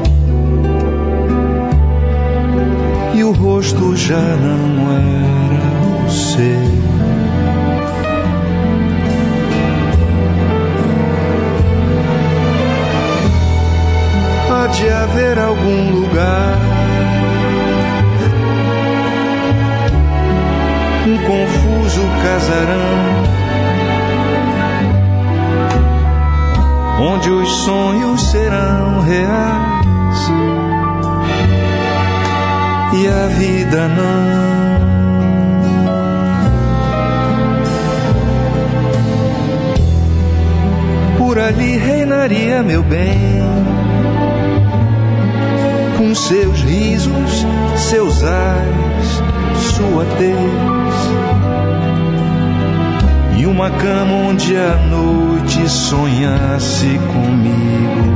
e o rosto já não era o seu. Há de haver algum lugar, um confuso casarão, onde os sonhos serão reais e a vida não. Por ali reinaria meu bem, com seus risos, seus ais, sua tez, e uma cama onde a noite sonhasse comigo,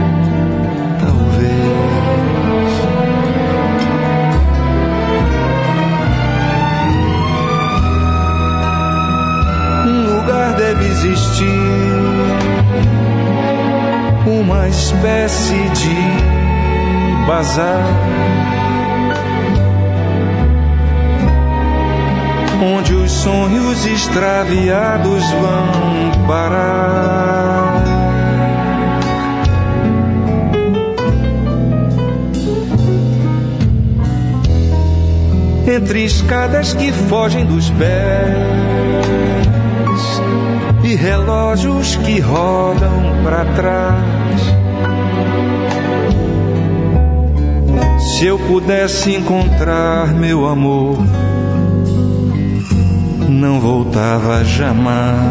talvez. Um lugar deve existir, uma espécie de bazar, onde os sonhos extraviados vão parar. Entre escadas que fogem dos pés e relógios que rodam para trás, se eu pudesse encontrar meu amor, não voltava jamais.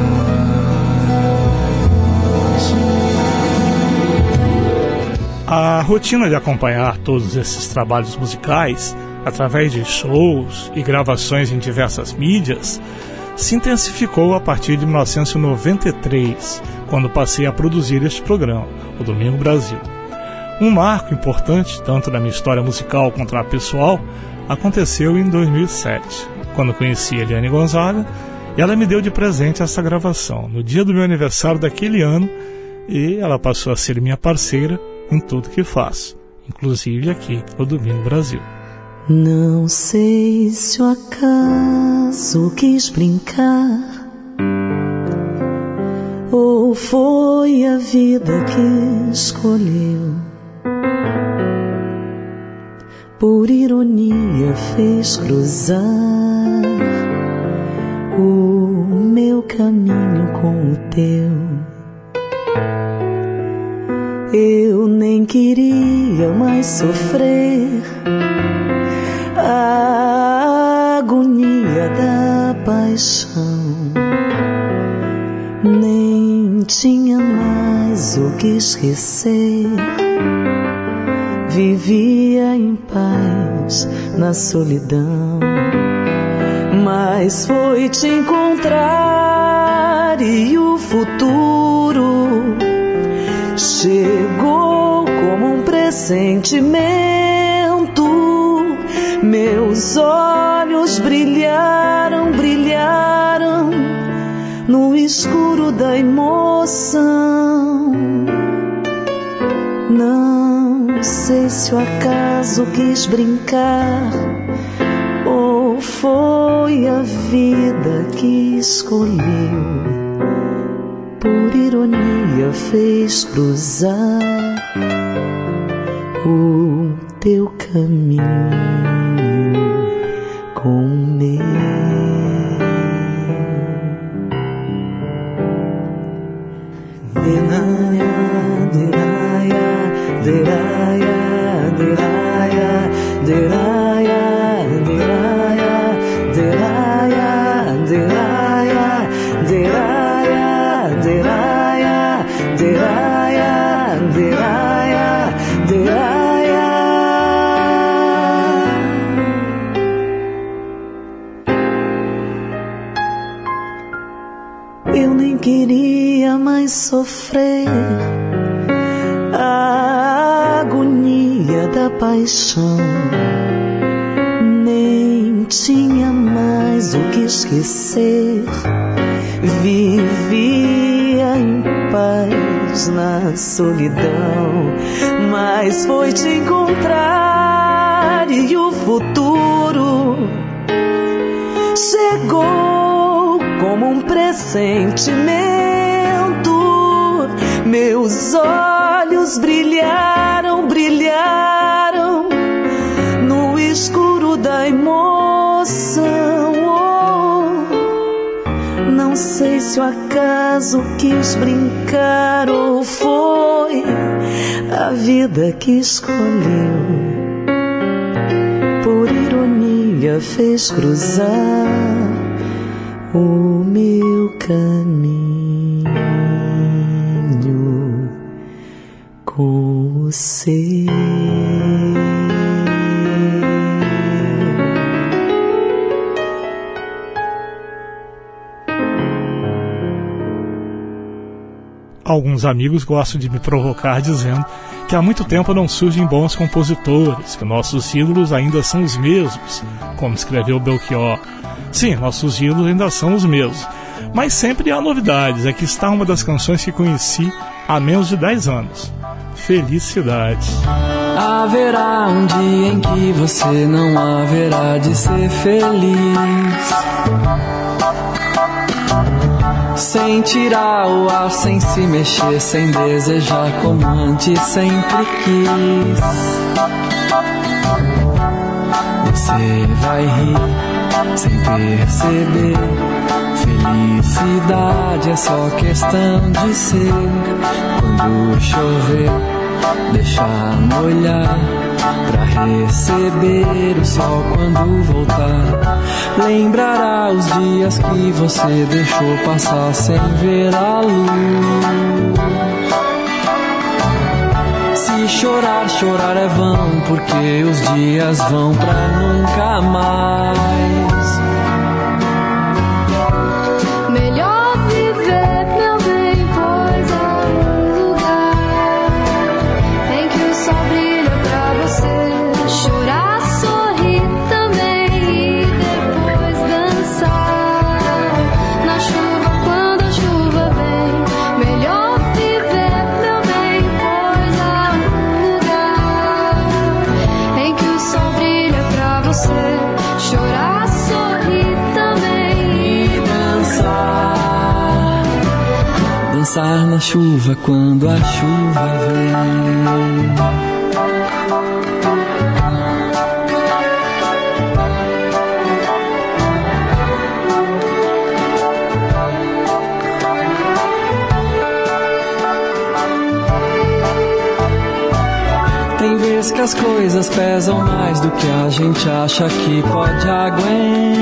A rotina de acompanhar todos esses trabalhos musicais através de shows e gravações em diversas mídias se intensificou a partir de mil novecentos e noventa e três, quando passei a produzir este programa, o Domingo Brasil. Um marco importante, tanto na minha história musical quanto na pessoal, aconteceu em dois mil e sete, quando conheci a Eliane Gonzaga, e ela me deu de presente essa gravação, no dia do meu aniversário daquele ano, e ela passou a ser minha parceira em tudo que faço, inclusive aqui no Domingo Brasil. Não sei se o acaso quis brincar, ou foi a vida que escolheu. Por ironia fez cruzar o meu caminho com o teu. Eu nem queria mais sofrer a agonia da paixão, nem tinha mais o que esquecer. Vivia em paz na solidão, mas foi te encontrar e o futuro chegou como um pressentimento. Meus olhos brilharam, brilharam no escuro da emoção. Não sei se o acaso quis brincar, ou foi a vida que escolheu. Por ironia fez cruzar o teu caminho com o meu. Deraya, deraya, deraya, deraya. mais sofrer a agonia da paixão. Nem tinha mais o que esquecer, vivia em paz na solidão. Mas foi te encontrar e o futuro chegou como um pressentimento. Meus olhos brilharam, brilharam no escuro da emoção. Oh, não sei se o acaso quis brincar ou foi a vida que escolheu. Por ironia fez cruzar o meu caminho com o seu. Alguns amigos gostam de me provocar dizendo que há muito tempo não surgem bons compositores, que nossos ídolos ainda são os mesmos, como escreveu Belchior. Sim, nossos ídolos ainda são os mesmos, mas sempre há novidades. Aqui está uma das canções que conheci há menos de dez anos. Felicidade. Haverá um dia em que você não haverá de ser feliz, sem tirar o ar, sem se mexer, sem desejar como antes sempre quis. Você vai rir sem perceber, felicidade é só questão de ser. Quando chover, deixar molhar, pra receber o sol quando voltar. Lembrará os dias que você deixou passar sem ver a luz. Se chorar, chorar é vão, porque os dias vão pra nunca mais. Melhor viver, meu bem, pois há um lugar em que o sol brilha pra você. Chorar, sorrir também e depois dançar na chuva quando a chuva vem. Melhor viver, meu bem, pois há um lugar em que o sol brilha pra você. Chorar, sorrir também e dançar. Dançar na chuva quando a chuva vem. Tem vezes que as coisas pesam mais do que a gente acha que pode aguentar.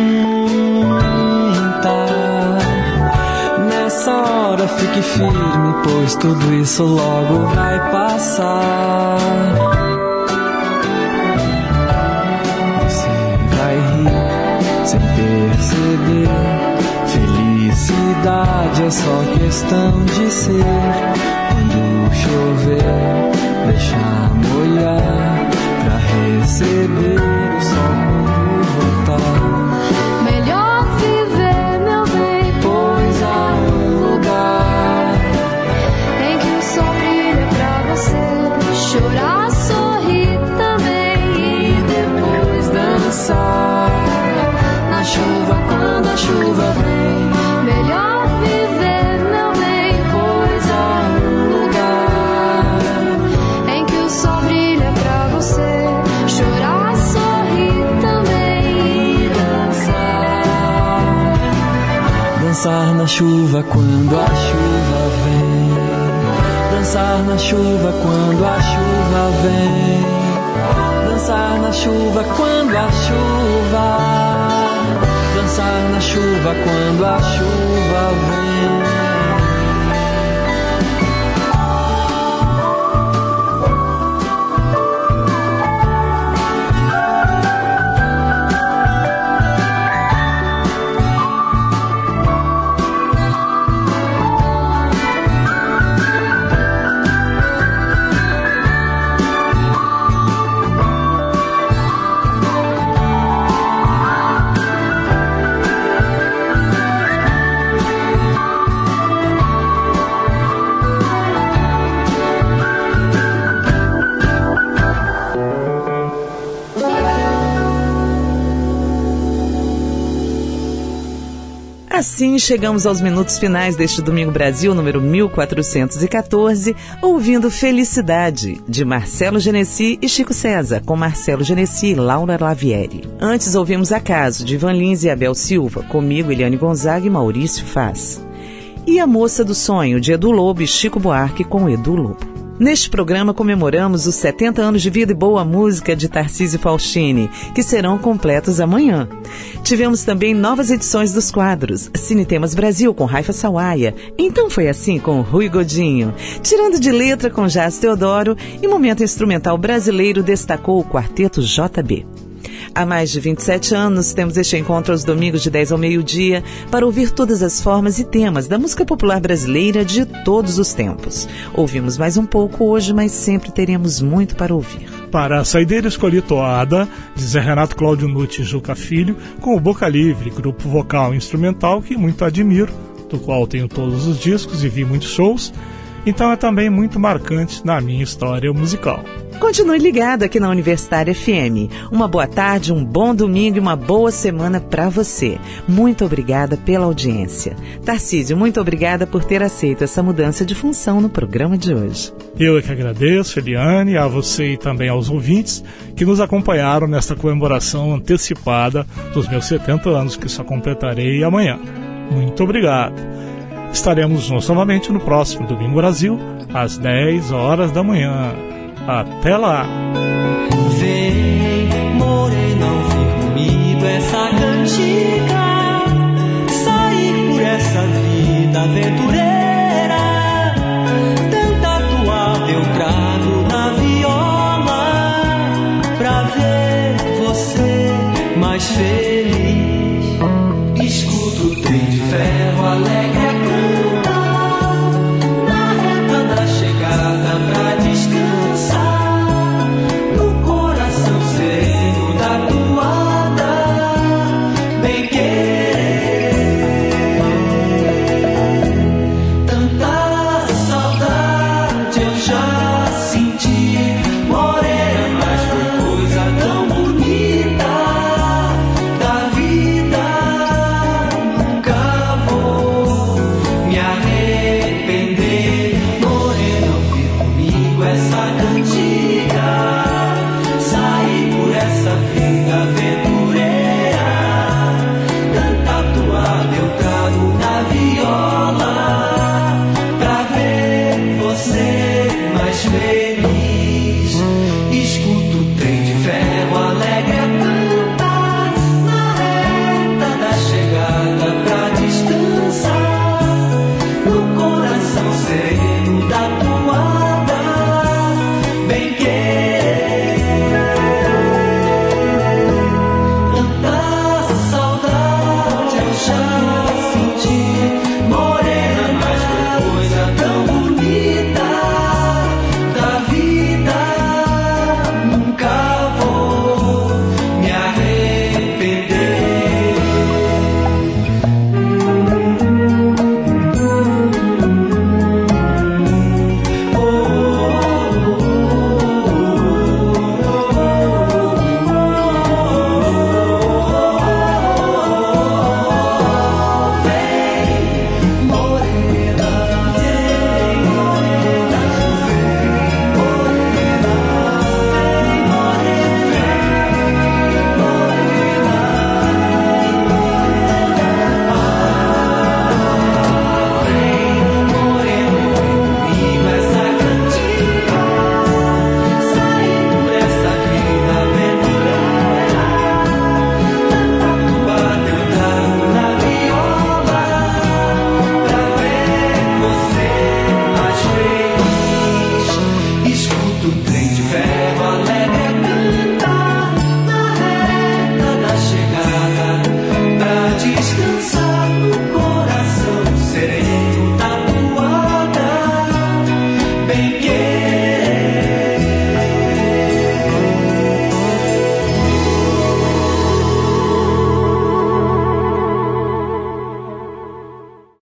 Nessa hora fique firme, pois tudo isso logo vai passar. Você vai rir sem perceber, felicidade é só questão de ser. Quando chover, deixar molhar, pra receber o sol quando voltar. Melhor viver, meu bem, pois há um lugar em que o sol brilha pra você. Chorar, sorrir também e depois dançar na chuva quando a chuva vem. Melhor viver, meu bem, pois há um lugar em que o sol brilha pra você. Chorar, sorrir também e dançar. Dançar na chuva quando a chuva vem. Dançar na chuva quando a chuva vem. Dançar na chuva quando a chuva. Dançar na chuva quando a chuva vem. Assim, chegamos aos minutos finais deste Domingo Brasil, número mil quatrocentos e catorze, ouvindo Felicidade, de Marcelo Genesi e Chico César, com Marcelo Genesi e Laura Lavieri. Antes, ouvimos Acaso, de Ivan Lins e Abel Silva, comigo, Eliane Gonzaga e Maurício Faz. E A Moça do Sonho, de Edu Lobo e Chico Buarque, com Edu Lobo. Neste programa comemoramos os setenta anos de vida e boa música de Tarcísio Faustini, que serão completos amanhã. Tivemos também novas edições dos quadros Cine Temas Brasil com Raifa Sawaia, Então Foi Assim com Rui Godinho, Tirando de Letra com Jazz Teodoro e Momento Instrumental Brasileiro destacou o Quarteto J B. Há mais de vinte e sete anos, temos este encontro aos domingos de dez ao meio-dia para ouvir todas as formas e temas da música popular brasileira de todos os tempos. Ouvimos mais um pouco hoje, mas sempre teremos muito para ouvir. Para a saideira, escolhi Toada, de Zé Renato Cláudio Nutti e Juca Filho, com o Boca Livre, grupo vocal e instrumental que muito admiro, do qual tenho todos os discos e vi muitos shows, então é também muito marcante na minha história musical. Continue ligado aqui na Universitária F M. Uma boa tarde, um bom domingo e uma boa semana para você. Muito obrigada pela audiência. Tarcísio, muito obrigada por ter aceito essa mudança de função no programa de hoje. Eu é que agradeço, Eliane, a você e também aos ouvintes que nos acompanharam nesta comemoração antecipada dos meus setenta anos, que só completarei amanhã. Muito obrigado. Estaremos juntos novamente no próximo Domingo Brasil, às dez horas da manhã. Até lá!